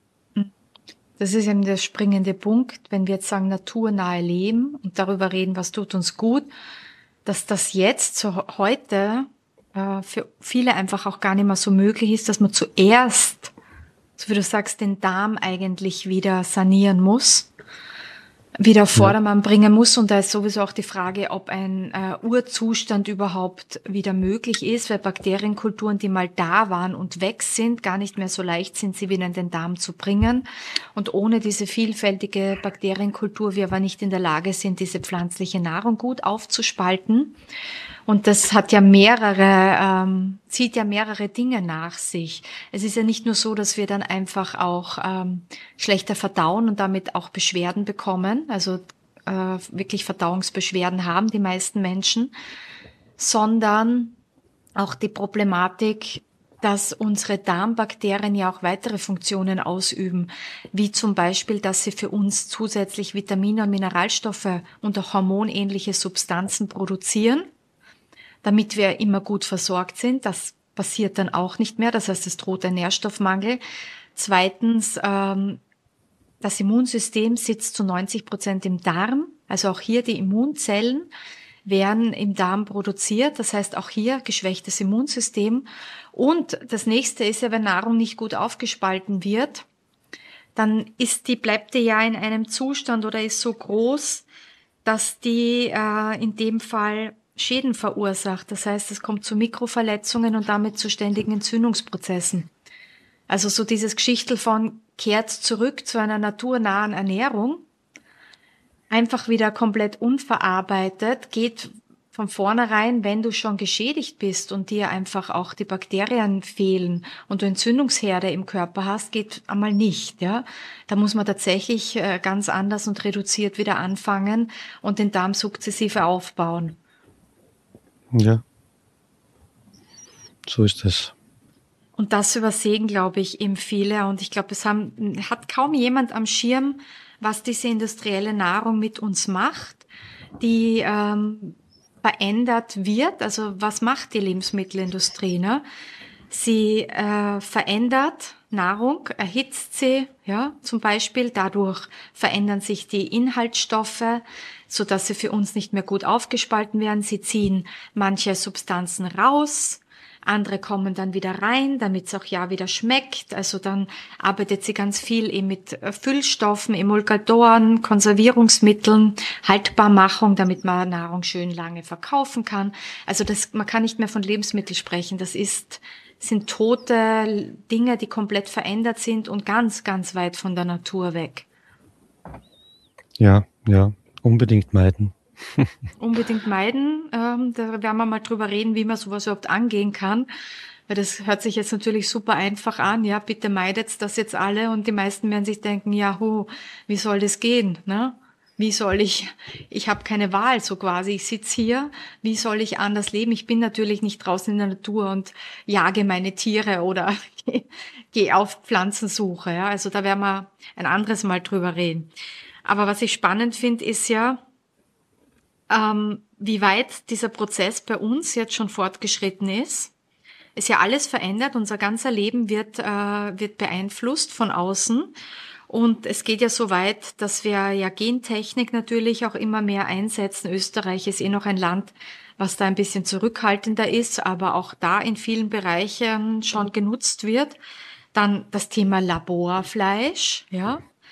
Das ist eben der springende Punkt, wenn wir jetzt sagen naturnahe Leben und darüber reden, was tut uns gut, dass das jetzt, so heute, äh, für viele einfach auch gar nicht mehr so möglich ist, dass man zuerst, so wie du sagst, den Darm eigentlich wieder sanieren muss, wieder auf Vordermann bringen muss. Und da ist sowieso auch die Frage, ob ein äh, Urzustand überhaupt wieder möglich ist, weil Bakterienkulturen, die mal da waren und weg sind, gar nicht mehr so leicht sind, sie wieder in den Darm zu bringen. Und ohne diese vielfältige Bakterienkultur wir aber nicht in der Lage sind, diese pflanzliche Nahrung gut aufzuspalten. Und das hat ja mehrere, ähm, zieht ja mehrere Dinge nach sich. Es ist ja nicht nur so, dass wir dann einfach auch ähm, schlechter verdauen und damit auch Beschwerden bekommen, also äh, wirklich Verdauungsbeschwerden haben die meisten Menschen, sondern auch die Problematik, dass unsere Darmbakterien ja auch weitere Funktionen ausüben, wie zum Beispiel, dass sie für uns zusätzlich Vitamine und Mineralstoffe und auch hormonähnliche Substanzen produzieren, damit wir immer gut versorgt sind. Das passiert dann auch nicht mehr. Das heißt, es droht ein Nährstoffmangel. Zweitens, ähm, das Immunsystem sitzt zu neunzig Prozent im Darm. Also auch hier die Immunzellen werden im Darm produziert. Das heißt, auch hier geschwächtes Immunsystem. Und das nächste ist ja, wenn Nahrung nicht gut aufgespalten wird, dann ist die, bleibt die ja in einem Zustand oder ist so groß, dass die äh, in dem Fall Schäden verursacht. Das heißt, es kommt zu Mikroverletzungen und damit zu ständigen Entzündungsprozessen. Also so dieses Geschichtel von kehrt zurück zu einer naturnahen Ernährung, einfach wieder komplett unverarbeitet, geht von vornherein, wenn du schon geschädigt bist und dir einfach auch die Bakterien fehlen und du Entzündungsherde im Körper hast, geht einmal nicht, ja. Da muss man tatsächlich ganz anders und reduziert wieder anfangen und den Darm sukzessive aufbauen. Ja, so ist es. Und das übersehen, glaube ich, eben viele. Und ich glaube, es haben, hat kaum jemand am Schirm, was diese industrielle Nahrung mit uns macht, die ähm, verändert wird. Also was macht die Lebensmittelindustrie? Ne? Sie äh, verändert Nahrung, erhitzt sie, ja, zum Beispiel. Dadurch verändern sich die Inhaltsstoffe, so dass sie für uns nicht mehr gut aufgespalten werden. Sie ziehen manche Substanzen raus, andere kommen dann wieder rein, damit es auch ja wieder schmeckt. Also dann arbeitet sie ganz viel eben mit Füllstoffen, Emulgatoren, Konservierungsmitteln, Haltbarmachung, damit man Nahrung schön lange verkaufen kann. Also das, man kann nicht mehr von Lebensmitteln sprechen. Das ist, sind tote Dinge, die komplett verändert sind und ganz, ganz weit von der Natur weg. Ja, ja, unbedingt meiden. Unbedingt meiden. Ähm, da werden wir mal drüber reden, wie man sowas überhaupt angehen kann. Weil das hört sich jetzt natürlich super einfach an. Ja, bitte meidet das jetzt alle. Und die meisten werden sich denken, ja, hu, wie soll das gehen? Ne? Wie soll ich, ich habe keine Wahl so quasi. Ich sitze hier, wie soll ich anders leben? Ich bin natürlich nicht draußen in der Natur und jage meine Tiere oder gehe auf Pflanzensuche. Ja? Also da werden wir ein anderes Mal drüber reden. Aber was ich spannend finde, ist ja, Ähm, wie weit dieser Prozess bei uns jetzt schon fortgeschritten ist. Ist ja alles verändert, unser ganzer Leben wird äh, wird beeinflusst von außen und es geht ja so weit, dass wir ja Gentechnik natürlich auch immer mehr einsetzen. Österreich ist eh noch ein Land, was da ein bisschen zurückhaltender ist, aber auch da in vielen Bereichen schon genutzt wird. Dann das Thema Laborfleisch, ja.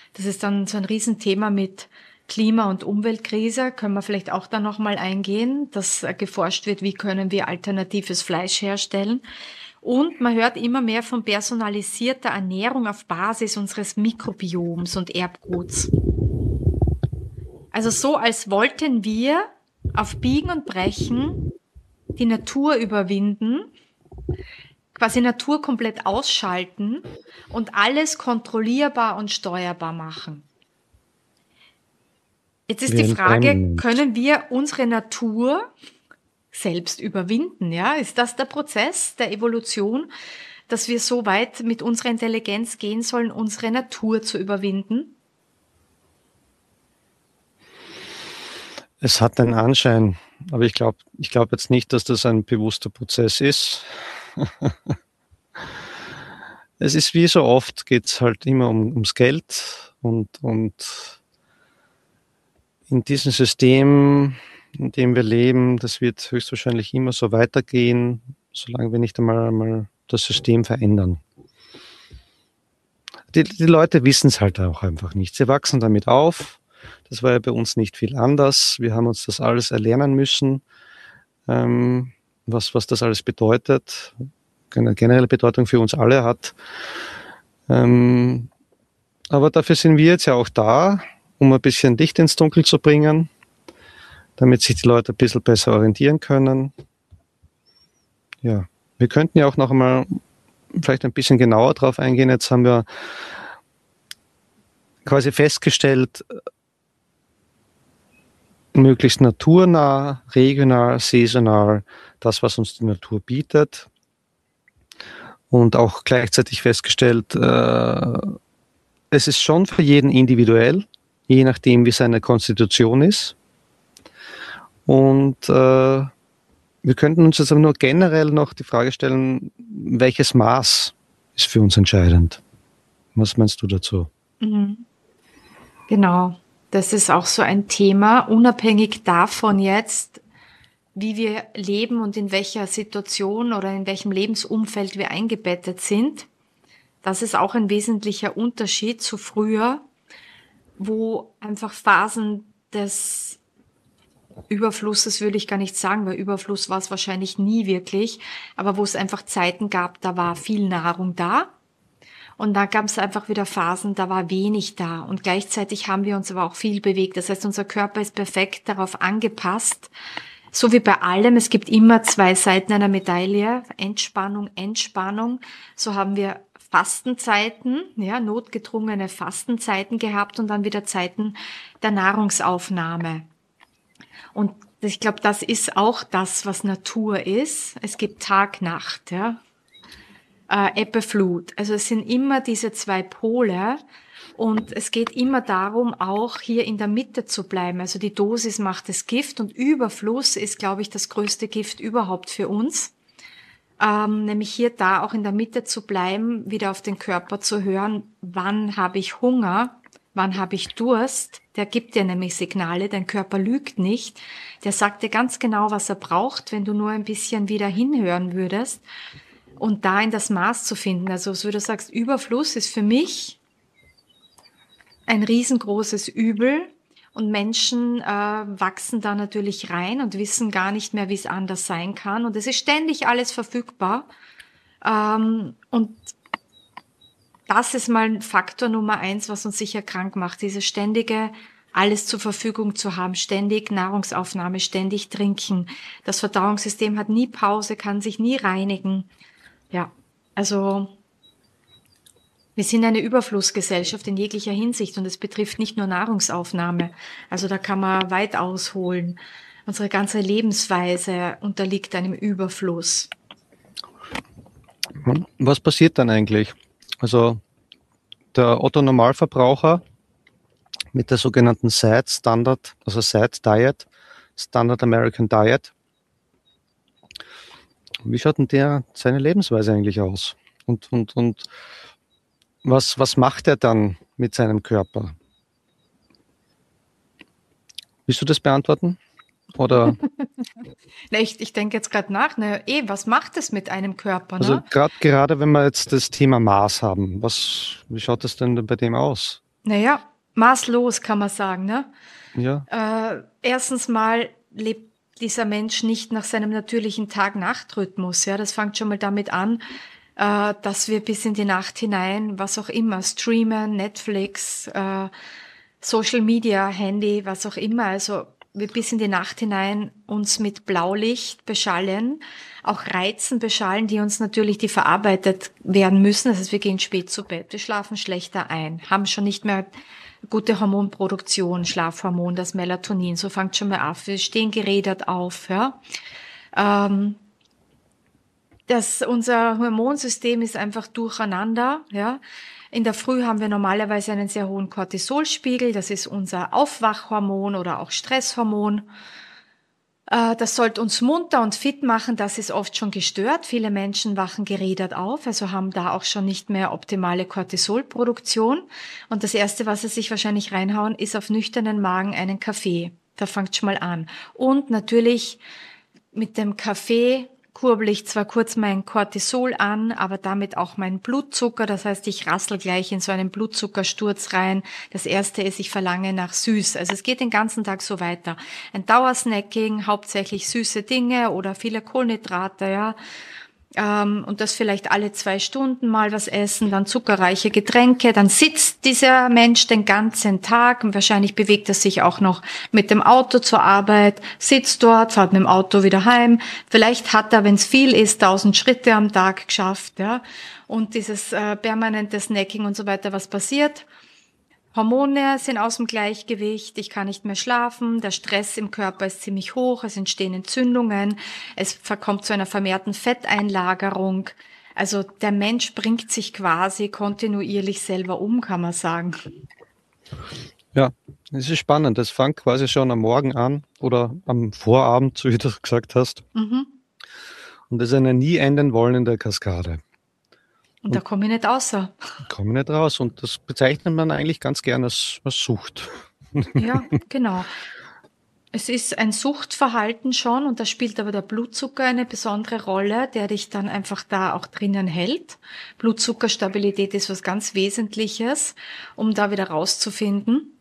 Das ist dann so ein Riesenthema mit Klima- und Umweltkrise. Können wir vielleicht auch da nochmal eingehen, dass geforscht wird, wie können wir alternatives Fleisch herstellen. Und man hört immer mehr von personalisierter Ernährung auf Basis unseres Mikrobioms und Erbguts. Also so, als wollten wir auf Biegen und Brechen die Natur überwinden, quasi Natur komplett ausschalten und alles kontrollierbar und steuerbar machen. Jetzt ist die Frage, können wir unsere Natur selbst überwinden? Ja? Ist das der Prozess der Evolution, dass wir so weit mit unserer Intelligenz gehen sollen, unsere Natur zu überwinden? Es hat einen Anschein, aber ich glaube ich glaub jetzt nicht, dass das ein bewusster Prozess ist. Es ist wie so oft, geht es halt immer um, ums Geld und, und in diesem System, in dem wir leben, das wird höchstwahrscheinlich immer so weitergehen, solange wir nicht einmal, einmal das System verändern. Die, die Leute wissen es halt auch einfach nicht. Sie wachsen damit auf. Das war ja bei uns nicht viel anders. Wir haben uns das alles erlernen müssen, ähm, was, was das alles bedeutet, eine generelle Bedeutung für uns alle hat. Ähm, aber dafür sind wir jetzt ja auch da, um ein bisschen Licht ins Dunkel zu bringen, damit sich die Leute ein bisschen besser orientieren können. Ja, wir könnten ja auch noch einmal vielleicht ein bisschen genauer drauf eingehen. Jetzt haben wir quasi festgestellt, möglichst naturnah, regional, saisonal, das, was uns die Natur bietet. Und auch gleichzeitig festgestellt, äh, es ist schon für jeden individuell, je nachdem, wie seine Konstitution ist. Und äh, wir könnten uns jetzt aber nur generell noch die Frage stellen, welches Maß ist für uns entscheidend? Was meinst du dazu? Mhm. Genau, das ist auch so ein Thema, unabhängig davon jetzt, wie wir leben und in welcher Situation oder in welchem Lebensumfeld wir eingebettet sind. Das ist auch ein wesentlicher Unterschied zu früher, wo einfach Phasen des Überflusses, würde ich gar nicht sagen, weil Überfluss war es wahrscheinlich nie wirklich, aber wo es einfach Zeiten gab, da war viel Nahrung da. Und da gab es einfach wieder Phasen, da war wenig da. Und gleichzeitig haben wir uns aber auch viel bewegt. Das heißt, unser Körper ist perfekt darauf angepasst. So wie bei allem, es gibt immer zwei Seiten einer Medaille, Entspannung, Entspannung. So haben wir Fastenzeiten, ja, notgedrungene Fastenzeiten gehabt und dann wieder Zeiten der Nahrungsaufnahme. Und ich glaube, das ist auch das, was Natur ist. Es gibt Tag, Nacht, ja. Äh, Ebbe, Flut. Also es sind immer diese zwei Pole und es geht immer darum, auch hier in der Mitte zu bleiben. Also die Dosis macht das Gift und Überfluss ist, glaube ich, das größte Gift überhaupt für uns. Ähm, nämlich hier da auch in der Mitte zu bleiben, wieder auf den Körper zu hören, wann habe ich Hunger, wann habe ich Durst. Der gibt dir nämlich Signale, dein Körper lügt nicht. Der sagt dir ganz genau, was er braucht, wenn du nur ein bisschen wieder hinhören würdest. Und da in das Maß zu finden. Also so wie du sagst, Überfluss ist für mich ein riesengroßes Übel. Und Menschen äh, wachsen da natürlich rein und wissen gar nicht mehr, wie es anders sein kann. Und es ist ständig alles verfügbar. Ähm, und das ist mal Faktor Nummer eins, was uns sicher krank macht. Diese ständige, alles zur Verfügung zu haben, ständig Nahrungsaufnahme, ständig trinken. Das Verdauungssystem hat nie Pause, kann sich nie reinigen. Ja, also wir sind eine Überflussgesellschaft in jeglicher Hinsicht und es betrifft nicht nur Nahrungsaufnahme. Also da kann man weit ausholen. Unsere ganze Lebensweise unterliegt einem Überfluss. Was passiert dann eigentlich? Also der Otto-Normalverbraucher mit der sogenannten S A D Standard, also S A D Diet, Standard American Diet, wie schaut denn der seine Lebensweise eigentlich aus? Und, und, und was, was macht er dann mit seinem Körper? Willst du das beantworten? Oder? ich, ich denke jetzt gerade nach, ne, eh, was macht es mit einem Körper? Ne? Also grad, gerade wenn wir jetzt das Thema Maß haben, was, wie schaut das denn bei dem aus? Naja, maßlos kann man sagen, ne? Ja. Äh, erstens mal lebt dieser Mensch nicht nach seinem natürlichen Tag-Nacht-Rhythmus. Ja, das fängt schon mal damit an, äh, dass wir bis in die Nacht hinein, was auch immer, streamen, Netflix, äh, Social Media, Handy, was auch immer. Also wir bis in die Nacht hinein uns mit Blaulicht beschallen, auch Reizen beschallen, die uns natürlich, die verarbeitet werden müssen. Das heißt, wir gehen spät zu Bett, wir schlafen schlechter ein, haben schon nicht mehr gute Hormonproduktion, Schlafhormon, das Melatonin, so fängt schon mal an. Wir stehen gerädert auf, ja. Ähm, das, unser Hormonsystem ist einfach durcheinander, ja. In der Früh haben wir normalerweise einen sehr hohen Cortisolspiegel, das ist unser Aufwachhormon oder auch Stresshormon. Das sollte uns munter und fit machen, das ist oft schon gestört. Viele Menschen wachen gerädert auf, also haben da auch schon nicht mehr optimale Cortisolproduktion. Und das Erste, was sie sich wahrscheinlich reinhauen, ist auf nüchternen Magen einen Kaffee. Da fängt schon mal an. Und natürlich mit dem Kaffee kurbel ich zwar kurz mein Cortisol an, aber damit auch mein Blutzucker. Das heißt, ich rassel gleich in so einen Blutzuckersturz rein. Das Erste ist, ich verlange nach süß. Also es geht den ganzen Tag so weiter. Ein Dauersnacking, hauptsächlich süße Dinge oder viele Kohlenhydrate, ja. Ähm, und das vielleicht alle zwei Stunden mal was essen, dann zuckerreiche Getränke, dann sitzt dieser Mensch den ganzen Tag und wahrscheinlich bewegt er sich auch noch mit dem Auto zur Arbeit, sitzt dort, fährt mit dem Auto wieder heim, vielleicht hat er, wenn es viel ist, tausend Schritte am Tag geschafft, ja, und dieses äh, permanente Snacking und so weiter, was passiert? Hormone sind aus dem Gleichgewicht, ich kann nicht mehr schlafen, der Stress im Körper ist ziemlich hoch, es entstehen Entzündungen, es kommt zu einer vermehrten Fetteinlagerung. Also der Mensch bringt sich quasi kontinuierlich selber um, kann man sagen. Ja, es ist spannend. Das fängt quasi schon am Morgen an oder am Vorabend, so wie du gesagt hast. Mhm. Und das ist eine nie enden wollende Kaskade. Und da komme ich nicht außer. Komme nicht raus. Und das bezeichnet man eigentlich ganz gerne als, als Sucht. Ja, genau. Es ist ein Suchtverhalten schon und da spielt aber der Blutzucker eine besondere Rolle, der dich dann einfach da auch drinnen hält. Blutzuckerstabilität ist was ganz Wesentliches, um da wieder rauszufinden.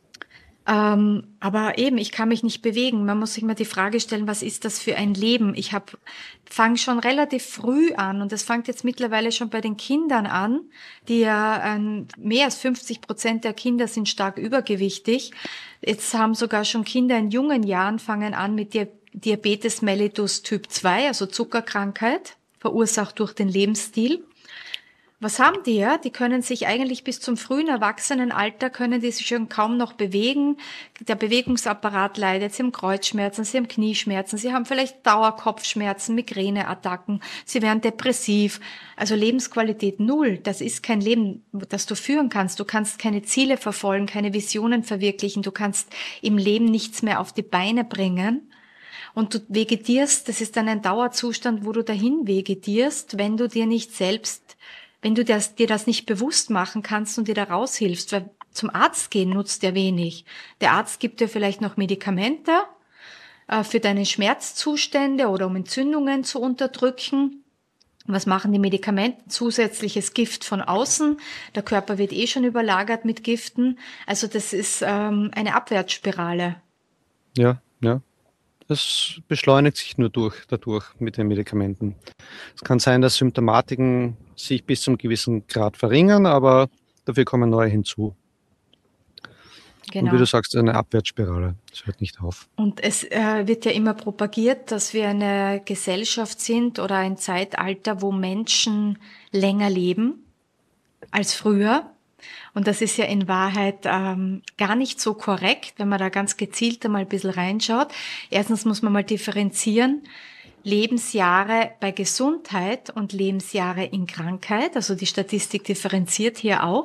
Ähm, aber eben, ich kann mich nicht bewegen. Man muss sich mal die Frage stellen, was ist das für ein Leben? Ich habe fange schon relativ früh an und das fängt jetzt mittlerweile schon bei den Kindern an, die ja äh, mehr als fünfzig Prozent der Kinder sind stark übergewichtig. Jetzt haben sogar schon Kinder in jungen Jahren fangen an mit Di- Diabetes mellitus Typ zwei, also Zuckerkrankheit, verursacht durch den Lebensstil. Was haben die ja? Die können sich eigentlich bis zum frühen Erwachsenenalter, können die sich schon kaum noch bewegen. Der Bewegungsapparat leidet, sie haben Kreuzschmerzen, sie haben Knieschmerzen, sie haben vielleicht Dauerkopfschmerzen, Migräneattacken, sie werden depressiv. Also Lebensqualität null. Das ist kein Leben, das du führen kannst. Du kannst keine Ziele verfolgen, keine Visionen verwirklichen. Du kannst im Leben nichts mehr auf die Beine bringen. Und du vegetierst, das ist dann ein Dauerzustand, wo du dahin vegetierst, wenn du dir nicht selbst Wenn du das, dir das nicht bewusst machen kannst und dir da raushilfst, weil zum Arzt gehen nutzt ja wenig. Der Arzt gibt dir vielleicht noch Medikamente äh, für deine Schmerzzustände oder um Entzündungen zu unterdrücken. Was machen die Medikamente? Zusätzliches Gift von außen. Der Körper wird eh schon überlagert mit Giften. Also das ist ähm, eine Abwärtsspirale. Ja, ja. Das beschleunigt sich nur durch, dadurch mit den Medikamenten. Es kann sein, dass Symptomatiken sich bis zum gewissen Grad verringern, aber dafür kommen neue hinzu. Genau. Und wie du sagst, eine Abwärtsspirale. Das hört nicht auf. Und es äh, wird ja immer propagiert, dass wir eine Gesellschaft sind oder ein Zeitalter, wo Menschen länger leben als früher. Und das ist ja in Wahrheit ähm, gar nicht so korrekt, wenn man da ganz gezielt einmal ein bisschen reinschaut. Erstens muss man mal differenzieren. Lebensjahre bei Gesundheit und Lebensjahre in Krankheit. Also die Statistik differenziert hier auch.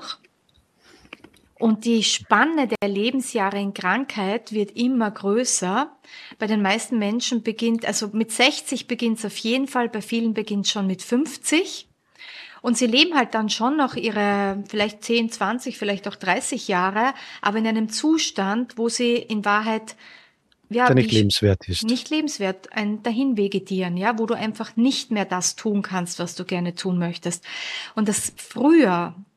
Und die Spanne der Lebensjahre in Krankheit wird immer größer. Bei den meisten Menschen beginnt, also mit sechzig beginnt es auf jeden Fall, bei vielen beginnt es schon mit fünfzig. Und sie leben halt dann schon noch ihre vielleicht zehn, zwanzig, vielleicht auch dreißig Jahre, aber in einem Zustand, wo sie in Wahrheit ja, der nicht wie, lebenswert ist. Nicht lebenswert, ein Dahinvegetieren, ja, wo du einfach nicht mehr das tun kannst, was du gerne tun möchtest. Und das früher,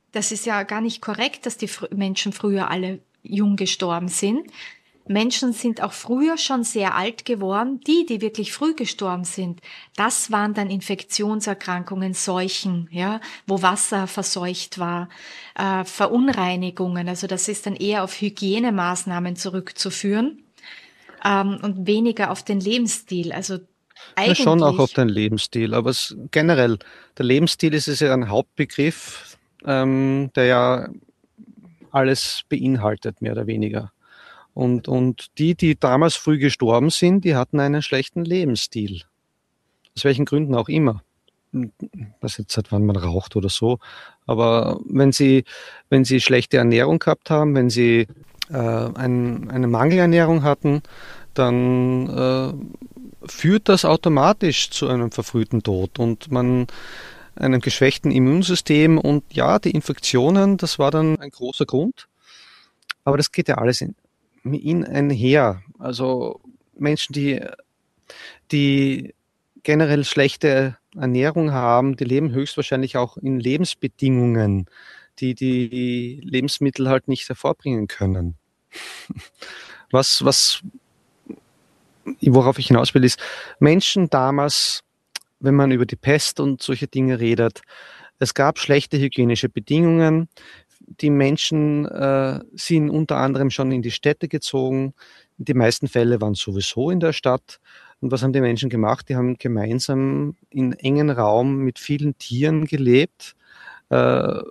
das ist ja gar nicht korrekt, dass die fr- Menschen früher alle jung gestorben sind. Menschen sind auch früher schon sehr alt geworden. Die, die wirklich früh gestorben sind, das waren dann Infektionserkrankungen, Seuchen, ja, wo Wasser verseucht war, äh, Verunreinigungen. Also das ist dann eher auf Hygienemaßnahmen zurückzuführen, ähm, und weniger auf den Lebensstil. Also Ja, schon auch auf eigentlich, den Lebensstil, aber es, generell, der Lebensstil ist es ja ein Hauptbegriff, ähm, der ja alles beinhaltet, mehr oder weniger. Und, und die, die damals früh gestorben sind, die hatten einen schlechten Lebensstil. Aus welchen Gründen auch immer. Ich weiß jetzt, seit wann man raucht oder so. Aber wenn sie, wenn sie schlechte Ernährung gehabt haben, wenn sie äh, ein, eine Mangelernährung hatten, dann äh, führt das automatisch zu einem verfrühten Tod und man einem geschwächten Immunsystem und ja, die Infektionen, das war dann ein großer Grund. Aber das geht ja alles in, in einher. Also Menschen, die, die generell schlechte Ernährung haben, die leben höchstwahrscheinlich auch in Lebensbedingungen, die die Lebensmittel halt nicht hervorbringen können. Was, was, worauf ich hinaus will, ist, Menschen damals, wenn man über die Pest und solche Dinge redet, es gab schlechte hygienische Bedingungen. Die Menschen äh, sind unter anderem schon in die Städte gezogen. Die meisten Fälle waren sowieso in der Stadt. Und was haben die Menschen gemacht? Die haben gemeinsam in engen Raum mit vielen Tieren gelebt. Äh,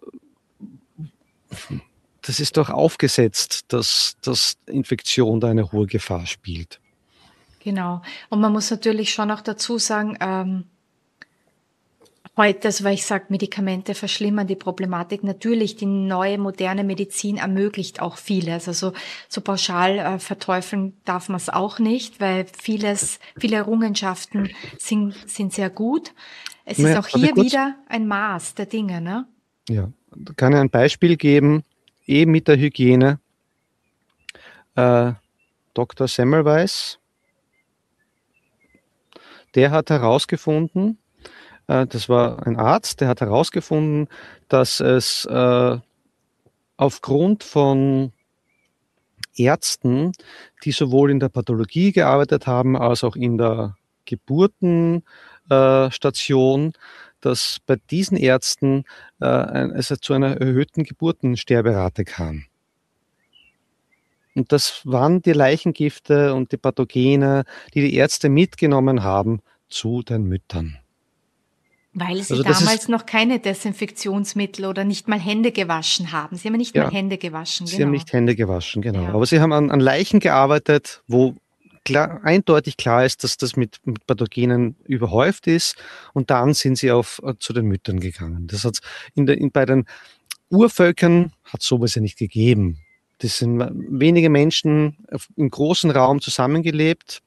das ist doch aufgesetzt, dass, dass Infektion da eine hohe Gefahr spielt. genau. Und man muss natürlich schon auch dazu sagen, ähm, heute, also weil ich sage, Medikamente verschlimmern die Problematik. Natürlich, die neue moderne Medizin ermöglicht auch vieles. Also so pauschal äh, verteufeln darf man es auch nicht, weil vieles, viele Errungenschaften sind, sind sehr gut. Es ist Naja, auch darf ich hier kurz? wieder ein Maß der Dinge, ne? Ja, da kann ich ein Beispiel geben, eben mit der Hygiene. Äh, Doktor Semmelweis, der hat herausgefunden, äh, das war ein Arzt, der hat herausgefunden, dass es äh, aufgrund von Ärzten, die sowohl in der Pathologie gearbeitet haben, als auch in der Geburtenstation, dass bei diesen Ärzten äh, ein, es zu einer erhöhten Geburtensterberate kam. Und das waren die Leichengifte und die Pathogene, die die Ärzte mitgenommen haben zu den Müttern. Weil sie Also das ist, damals noch keine Desinfektionsmittel oder nicht mal Hände gewaschen haben. Sie haben ja nicht mal ja, Hände gewaschen, sie haben genau. nicht Hände gewaschen, genau. Ja. Aber sie haben an, an Leichen gearbeitet, wo klar, eindeutig klar ist, dass das mit, mit Pathogenen überhäuft ist. Und dann sind sie auf, äh, zu den Müttern gegangen. Das hat's in der, in, bei den Urvölkern hat sowas ja nicht gegeben. Das sind wenige Menschen im großen Raum zusammengelebt.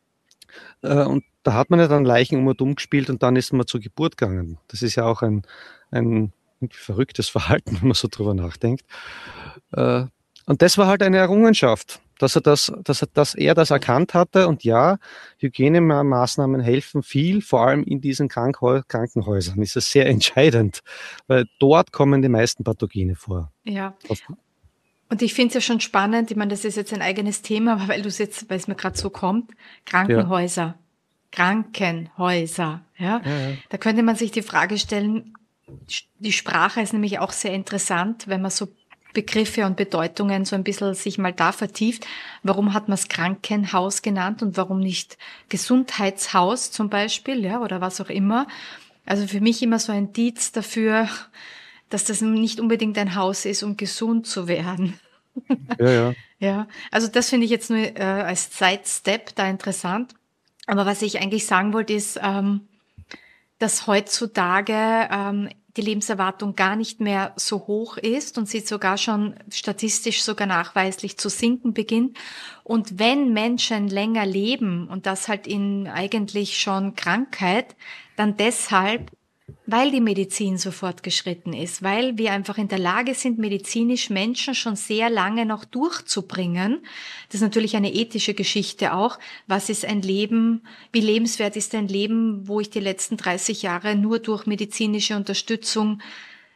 Äh, und da hat man ja dann Leichen um und um gespielt und dann ist man zur Geburt gegangen. Das ist ja auch ein, ein verrücktes Verhalten, wenn man so drüber nachdenkt. Äh, und das war halt eine Errungenschaft, dass er das, dass er, dass er das erkannt hatte. Und ja, Hygienemaßnahmen helfen viel, vor allem in diesen Krankhäu- Krankenhäusern ist es sehr entscheidend, weil dort kommen die meisten Pathogene vor. Ja. Und ich finde es ja schon spannend, ich meine, das ist jetzt ein eigenes Thema, aber weil du es jetzt, weil es mir gerade so kommt, Krankenhäuser. Ja. Krankenhäuser, ja? Ja, ja. Da könnte man sich die Frage stellen, die Sprache ist nämlich auch sehr interessant, wenn man so Begriffe und Bedeutungen so ein bisschen sich mal da vertieft. Warum hat man es Krankenhaus genannt und warum nicht Gesundheitshaus zum Beispiel, ja, oder was auch immer? Also für mich immer so ein Indiz dafür, dass das nicht unbedingt ein Haus ist, um gesund zu werden. Ja, ja. Ja, also das finde ich jetzt nur äh, als Sidestep da interessant. Aber was ich eigentlich sagen wollte, ist, ähm, dass heutzutage ähm, die Lebenserwartung gar nicht mehr so hoch ist und sie sogar schon statistisch sogar nachweislich zu sinken beginnt. Und wenn Menschen länger leben und das halt in eigentlich schon Krankheit, dann deshalb, weil die Medizin so fortgeschritten ist, weil wir einfach in der Lage sind, medizinisch Menschen schon sehr lange noch durchzubringen. Das ist natürlich eine ethische Geschichte auch. Was ist ein Leben, wie lebenswert ist ein Leben, wo ich die letzten dreißig Jahre nur durch medizinische Unterstützung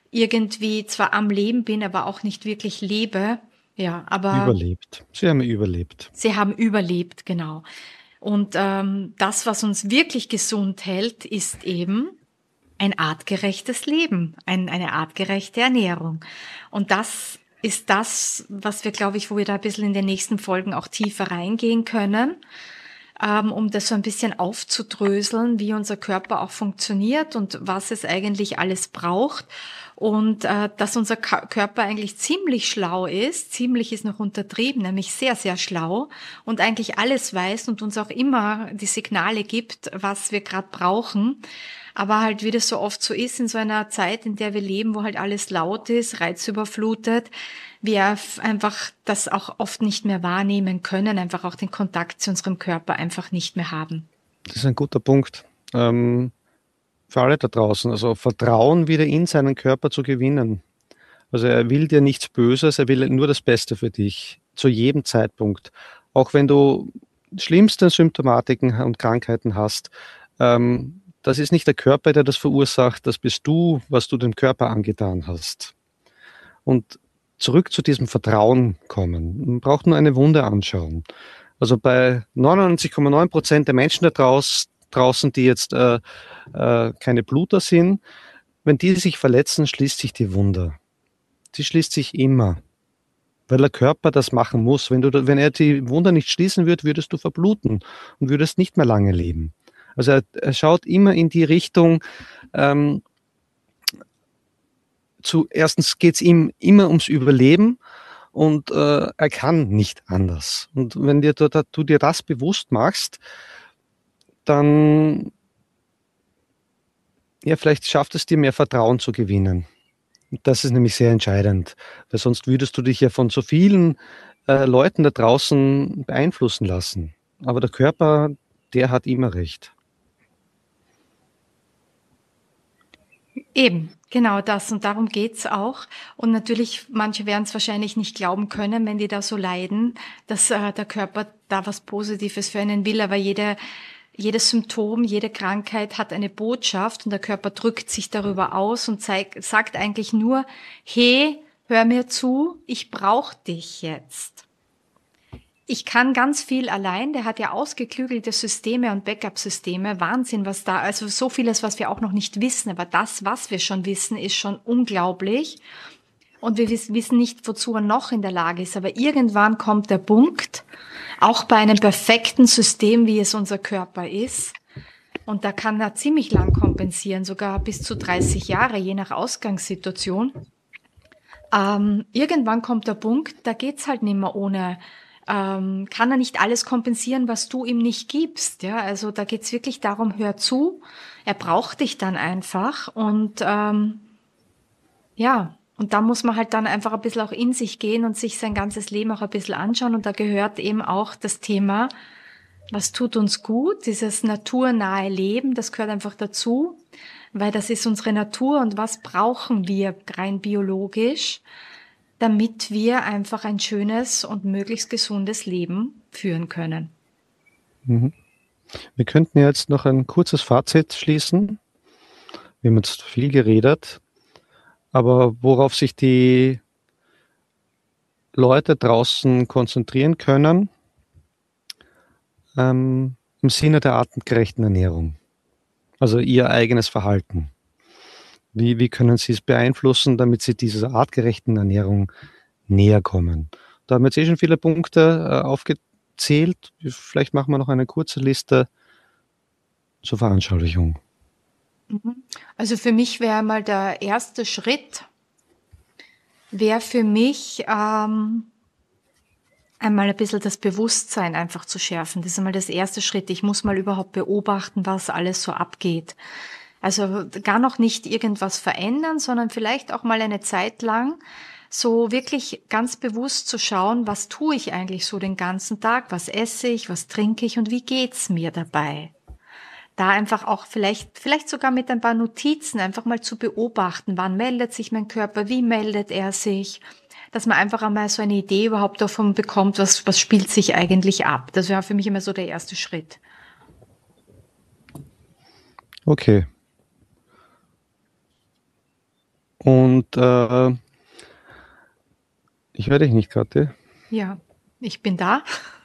irgendwie zwar am Leben bin, aber auch nicht wirklich lebe. Ja, aber Überlebt. Sie haben überlebt. sie haben überlebt, genau. Und ähm, das, was uns wirklich gesund hält, ist eben ein artgerechtes Leben, ein, eine artgerechte Ernährung. Und das ist das, was wir, glaube ich, wo wir da ein bisschen in den nächsten Folgen auch tiefer reingehen können, ähm, um das so ein bisschen aufzudröseln, wie unser Körper auch funktioniert und was es eigentlich alles braucht. Und äh, dass unser Ka- Körper eigentlich ziemlich schlau ist, ziemlich ist noch untertrieben, nämlich sehr, sehr schlau und eigentlich alles weiß und uns auch immer die Signale gibt, was wir gerade brauchen. Aber halt, wie das so oft so ist, in so einer Zeit, in der wir leben, wo halt alles laut ist, reizüberflutet, wir einfach das auch oft nicht mehr wahrnehmen können, einfach auch den Kontakt zu unserem Körper einfach nicht mehr haben. Das ist ein guter Punkt. Ähm, für alle da draußen, also Vertrauen wieder in seinen Körper zu gewinnen. Also er will dir nichts Böses, er will nur das Beste für dich, zu jedem Zeitpunkt. Auch wenn du schlimmste Symptomatiken und Krankheiten hast, ähm, das ist nicht der Körper, der das verursacht, das bist du, was du dem Körper angetan hast. Und zurück zu diesem Vertrauen kommen. Man braucht nur eine Wunde anschauen. Also bei neunundneunzig Komma neun Prozent der Menschen da draus, draußen, die jetzt äh, äh, keine Bluter sind, wenn die sich verletzen, schließt sich die Wunde. Die schließt sich immer, weil der Körper das machen muss. Wenn, du, wenn er die Wunde nicht schließen würde, würdest du verbluten und würdest nicht mehr lange leben. Also er, er schaut immer in die Richtung, ähm, zu, erstens geht es ihm immer ums Überleben und äh, er kann nicht anders. Und wenn dir, du, du dir das bewusst machst, dann ja, vielleicht schafft es dir mehr Vertrauen zu gewinnen. Und das ist nämlich sehr entscheidend, weil sonst würdest du dich ja von so vielen äh, Leuten da draußen beeinflussen lassen. Aber der Körper, der hat immer recht. Eben, genau das. Und darum geht's auch. Und natürlich, manche werden es wahrscheinlich nicht glauben können, wenn die da so leiden, dass äh, der Körper da was Positives für einen will. Aber jede, jedes Symptom, jede Krankheit hat eine Botschaft und der Körper drückt sich darüber aus und zeigt, sagt eigentlich nur, hey, hör mir zu, ich brauche dich jetzt. Ich kann ganz viel allein, der hat ja ausgeklügelte Systeme und Backup-Systeme, Wahnsinn, was da, also so vieles, was wir auch noch nicht wissen, aber das, was wir schon wissen, ist schon unglaublich und wir wissen nicht, wozu er noch in der Lage ist, aber irgendwann kommt der Punkt, auch bei einem perfekten System, wie es unser Körper ist, und da kann er ziemlich lang kompensieren, sogar bis zu dreißig Jahre, je nach Ausgangssituation. Ähm, irgendwann kommt der Punkt, da geht's halt nicht mehr ohne Ähm, kann er nicht alles kompensieren, was du ihm nicht gibst. Ja, also da geht's wirklich darum, hör zu, er braucht dich dann einfach und ähm, ja, und da muss man halt dann einfach ein bisschen auch in sich gehen und sich sein ganzes Leben auch ein bisschen anschauen und da gehört eben auch das Thema, was tut uns gut, dieses naturnahe Leben, das gehört einfach dazu, weil das ist unsere Natur und was brauchen wir rein biologisch, damit wir einfach ein schönes und möglichst gesundes Leben führen können. Mhm. Wir könnten jetzt noch ein kurzes Fazit schließen. Wir haben jetzt viel geredet, aber worauf sich die Leute draußen konzentrieren können, ähm, im Sinne der artengerechten Ernährung, also ihr eigenes Verhalten. Wie, wie können Sie es beeinflussen, damit Sie dieser artgerechten Ernährung näher kommen? Da haben wir jetzt eh schon viele Punkte äh, aufgezählt. Vielleicht machen wir noch eine kurze Liste zur Veranschaulichung. Also für mich wäre mal der erste Schritt, wäre für mich ähm, einmal ein bisschen das Bewusstsein einfach zu schärfen. Das ist einmal das erste Schritt. Ich muss mal überhaupt beobachten, was alles so abgeht. Also gar noch nicht irgendwas verändern, sondern vielleicht auch mal eine Zeit lang so wirklich ganz bewusst zu schauen, was tue ich eigentlich so den ganzen Tag, was esse ich, was trinke ich und wie geht's mir dabei? Da einfach auch vielleicht, vielleicht sogar mit ein paar Notizen einfach mal zu beobachten, wann meldet sich mein Körper, wie meldet er sich, dass man einfach einmal so eine Idee überhaupt davon bekommt, was, was spielt sich eigentlich ab. Das wäre für mich immer so der erste Schritt. Okay. Und äh, ich höre dich nicht, Kathi. Ja, ich bin da.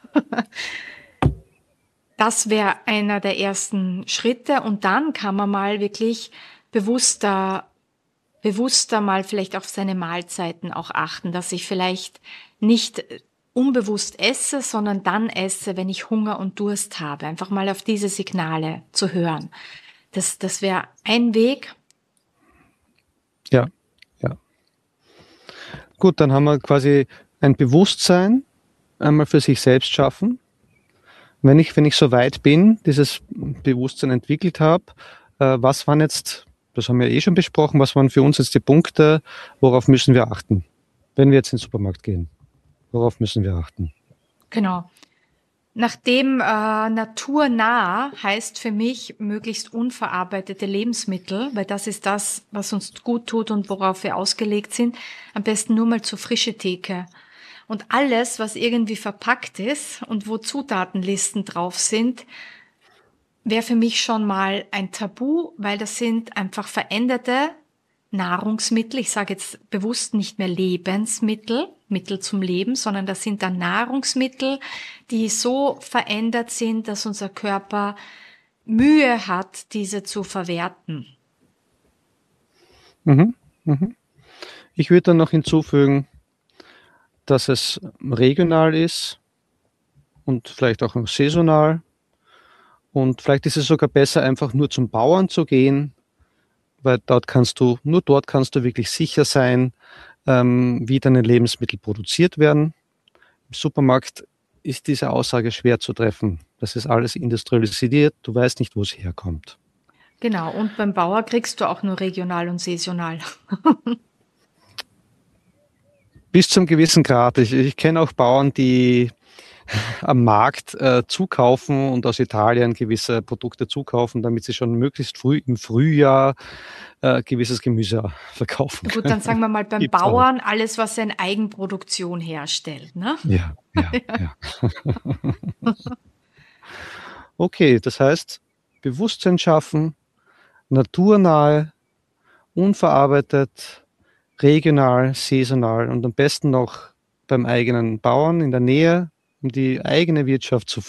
Das wäre einer der ersten Schritte und dann kann man mal wirklich bewusster, bewusster mal vielleicht auf seine Mahlzeiten auch achten, dass ich vielleicht nicht unbewusst esse, sondern dann esse, wenn ich Hunger und Durst habe. Einfach mal auf diese Signale zu hören. Das, das wäre ein Weg. Ja, ja. Gut, dann haben wir quasi ein Bewusstsein einmal für sich selbst schaffen. Wenn ich, wenn ich so weit bin, dieses Bewusstsein entwickelt habe, äh, was waren jetzt, das haben wir eh schon besprochen, was waren für uns jetzt die Punkte, worauf müssen wir achten, wenn wir jetzt in den Supermarkt gehen? Worauf müssen wir achten? Genau. Nachdem äh, naturnah heißt für mich möglichst unverarbeitete Lebensmittel, weil das ist das, was uns gut tut und worauf wir ausgelegt sind, am besten nur mal zur frische Theke. Und alles, was irgendwie verpackt ist und wo Zutatenlisten drauf sind, wäre für mich schon mal ein Tabu, weil das sind einfach veränderte Nahrungsmittel. Ich sage jetzt bewusst nicht mehr Lebensmittel, Mittel zum Leben, sondern das sind dann Nahrungsmittel, die so verändert sind, dass unser Körper Mühe hat, diese zu verwerten. Mhm, mhm. Ich würde dann noch hinzufügen, dass es regional ist und vielleicht auch noch saisonal. Und vielleicht ist es sogar besser, einfach nur zum Bauern zu gehen, weil dort kannst du, nur dort kannst du wirklich sicher sein, ähm, wie deine Lebensmittel produziert werden. Im Supermarkt ist diese Aussage schwer zu treffen. Das ist alles industrialisiert, du weißt nicht, wo es herkommt. Genau, und beim Bauer kriegst du auch nur regional und saisonal. Bis zum gewissen Grad. Ich, ich kenne auch Bauern, die am Markt äh, zukaufen und aus Italien gewisse Produkte zukaufen, damit sie schon möglichst früh im Frühjahr äh, gewisses Gemüse verkaufen können. Gut, dann sagen wir mal beim Gibt's Bauern auch. alles, was er in Eigenproduktion herstellt, ne? Ja, ja, ja. Okay, das heißt, Bewusstsein schaffen, naturnahe, unverarbeitet, regional, saisonal und am besten noch beim eigenen Bauern in der Nähe, um die eigene Wirtschaft zu,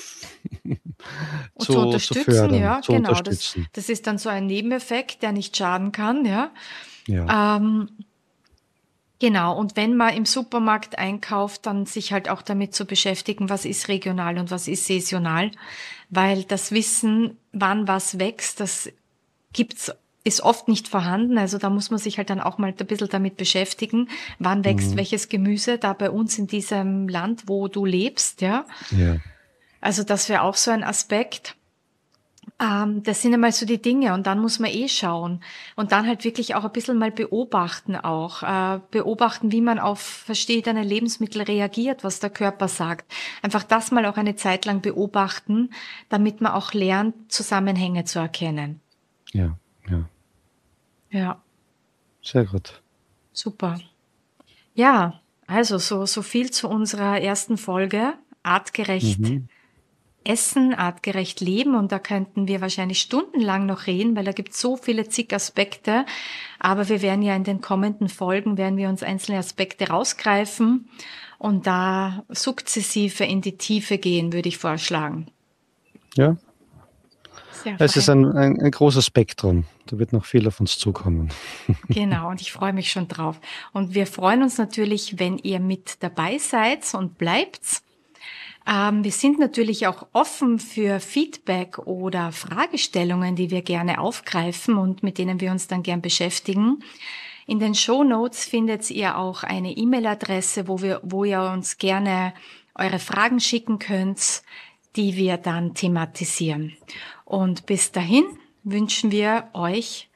Und zu, zu unterstützen, zu fördern, ja, zu genau. Das, unterstützen. das ist dann so ein Nebeneffekt, der nicht schaden kann, ja. Ja. Ähm, genau, und wenn man im Supermarkt einkauft, dann sich halt auch damit zu beschäftigen, was ist regional und was ist saisonal, weil das Wissen, wann was wächst, das gibt's, ist oft nicht vorhanden, also da muss man sich halt dann auch mal ein bisschen damit beschäftigen, wann wächst Mhm. welches Gemüse da bei uns in diesem Land, wo du lebst, ja. Ja. Also das wäre auch so ein Aspekt. Ähm, das sind einmal so die Dinge und dann muss man eh schauen und dann halt wirklich auch ein bisschen mal beobachten auch, äh, beobachten, wie man auf verschiedene Lebensmittel reagiert, was der Körper sagt. Einfach das mal auch eine Zeit lang beobachten, damit man auch lernt, Zusammenhänge zu erkennen. Ja, ja. Ja, Sehr gut. super. Ja, also so, so viel zu unserer ersten Folge, artgerecht Mhm. Essen, artgerecht leben und da könnten wir wahrscheinlich stundenlang noch reden, weil da gibt es so viele zig Aspekte, aber wir werden ja in den kommenden Folgen, werden wir uns einzelne Aspekte rausgreifen und da sukzessive in die Tiefe gehen, würde ich vorschlagen. Ja, Sehr es ist fein. ein, ein, ein großes Spektrum. Da wird noch viel auf uns zukommen. Genau, und ich freue mich schon drauf. Und wir freuen uns natürlich, wenn ihr mit dabei seid und bleibt. Ähm, wir sind natürlich auch offen für Feedback oder Fragestellungen, die wir gerne aufgreifen und mit denen wir uns dann gern beschäftigen. In den Shownotes findet ihr auch eine E-Mail-Adresse, wo wir, wo ihr uns gerne eure Fragen schicken könnt, die wir dann thematisieren. Und bis dahin wünschen wir euch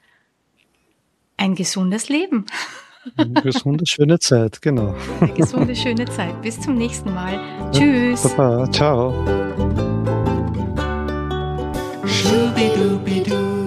ein gesundes Leben. Eine gesunde, schöne Zeit, genau. Eine gesunde, schöne Zeit. Bis zum nächsten Mal. Tschüss. Baba, ciao. Schubidubidu.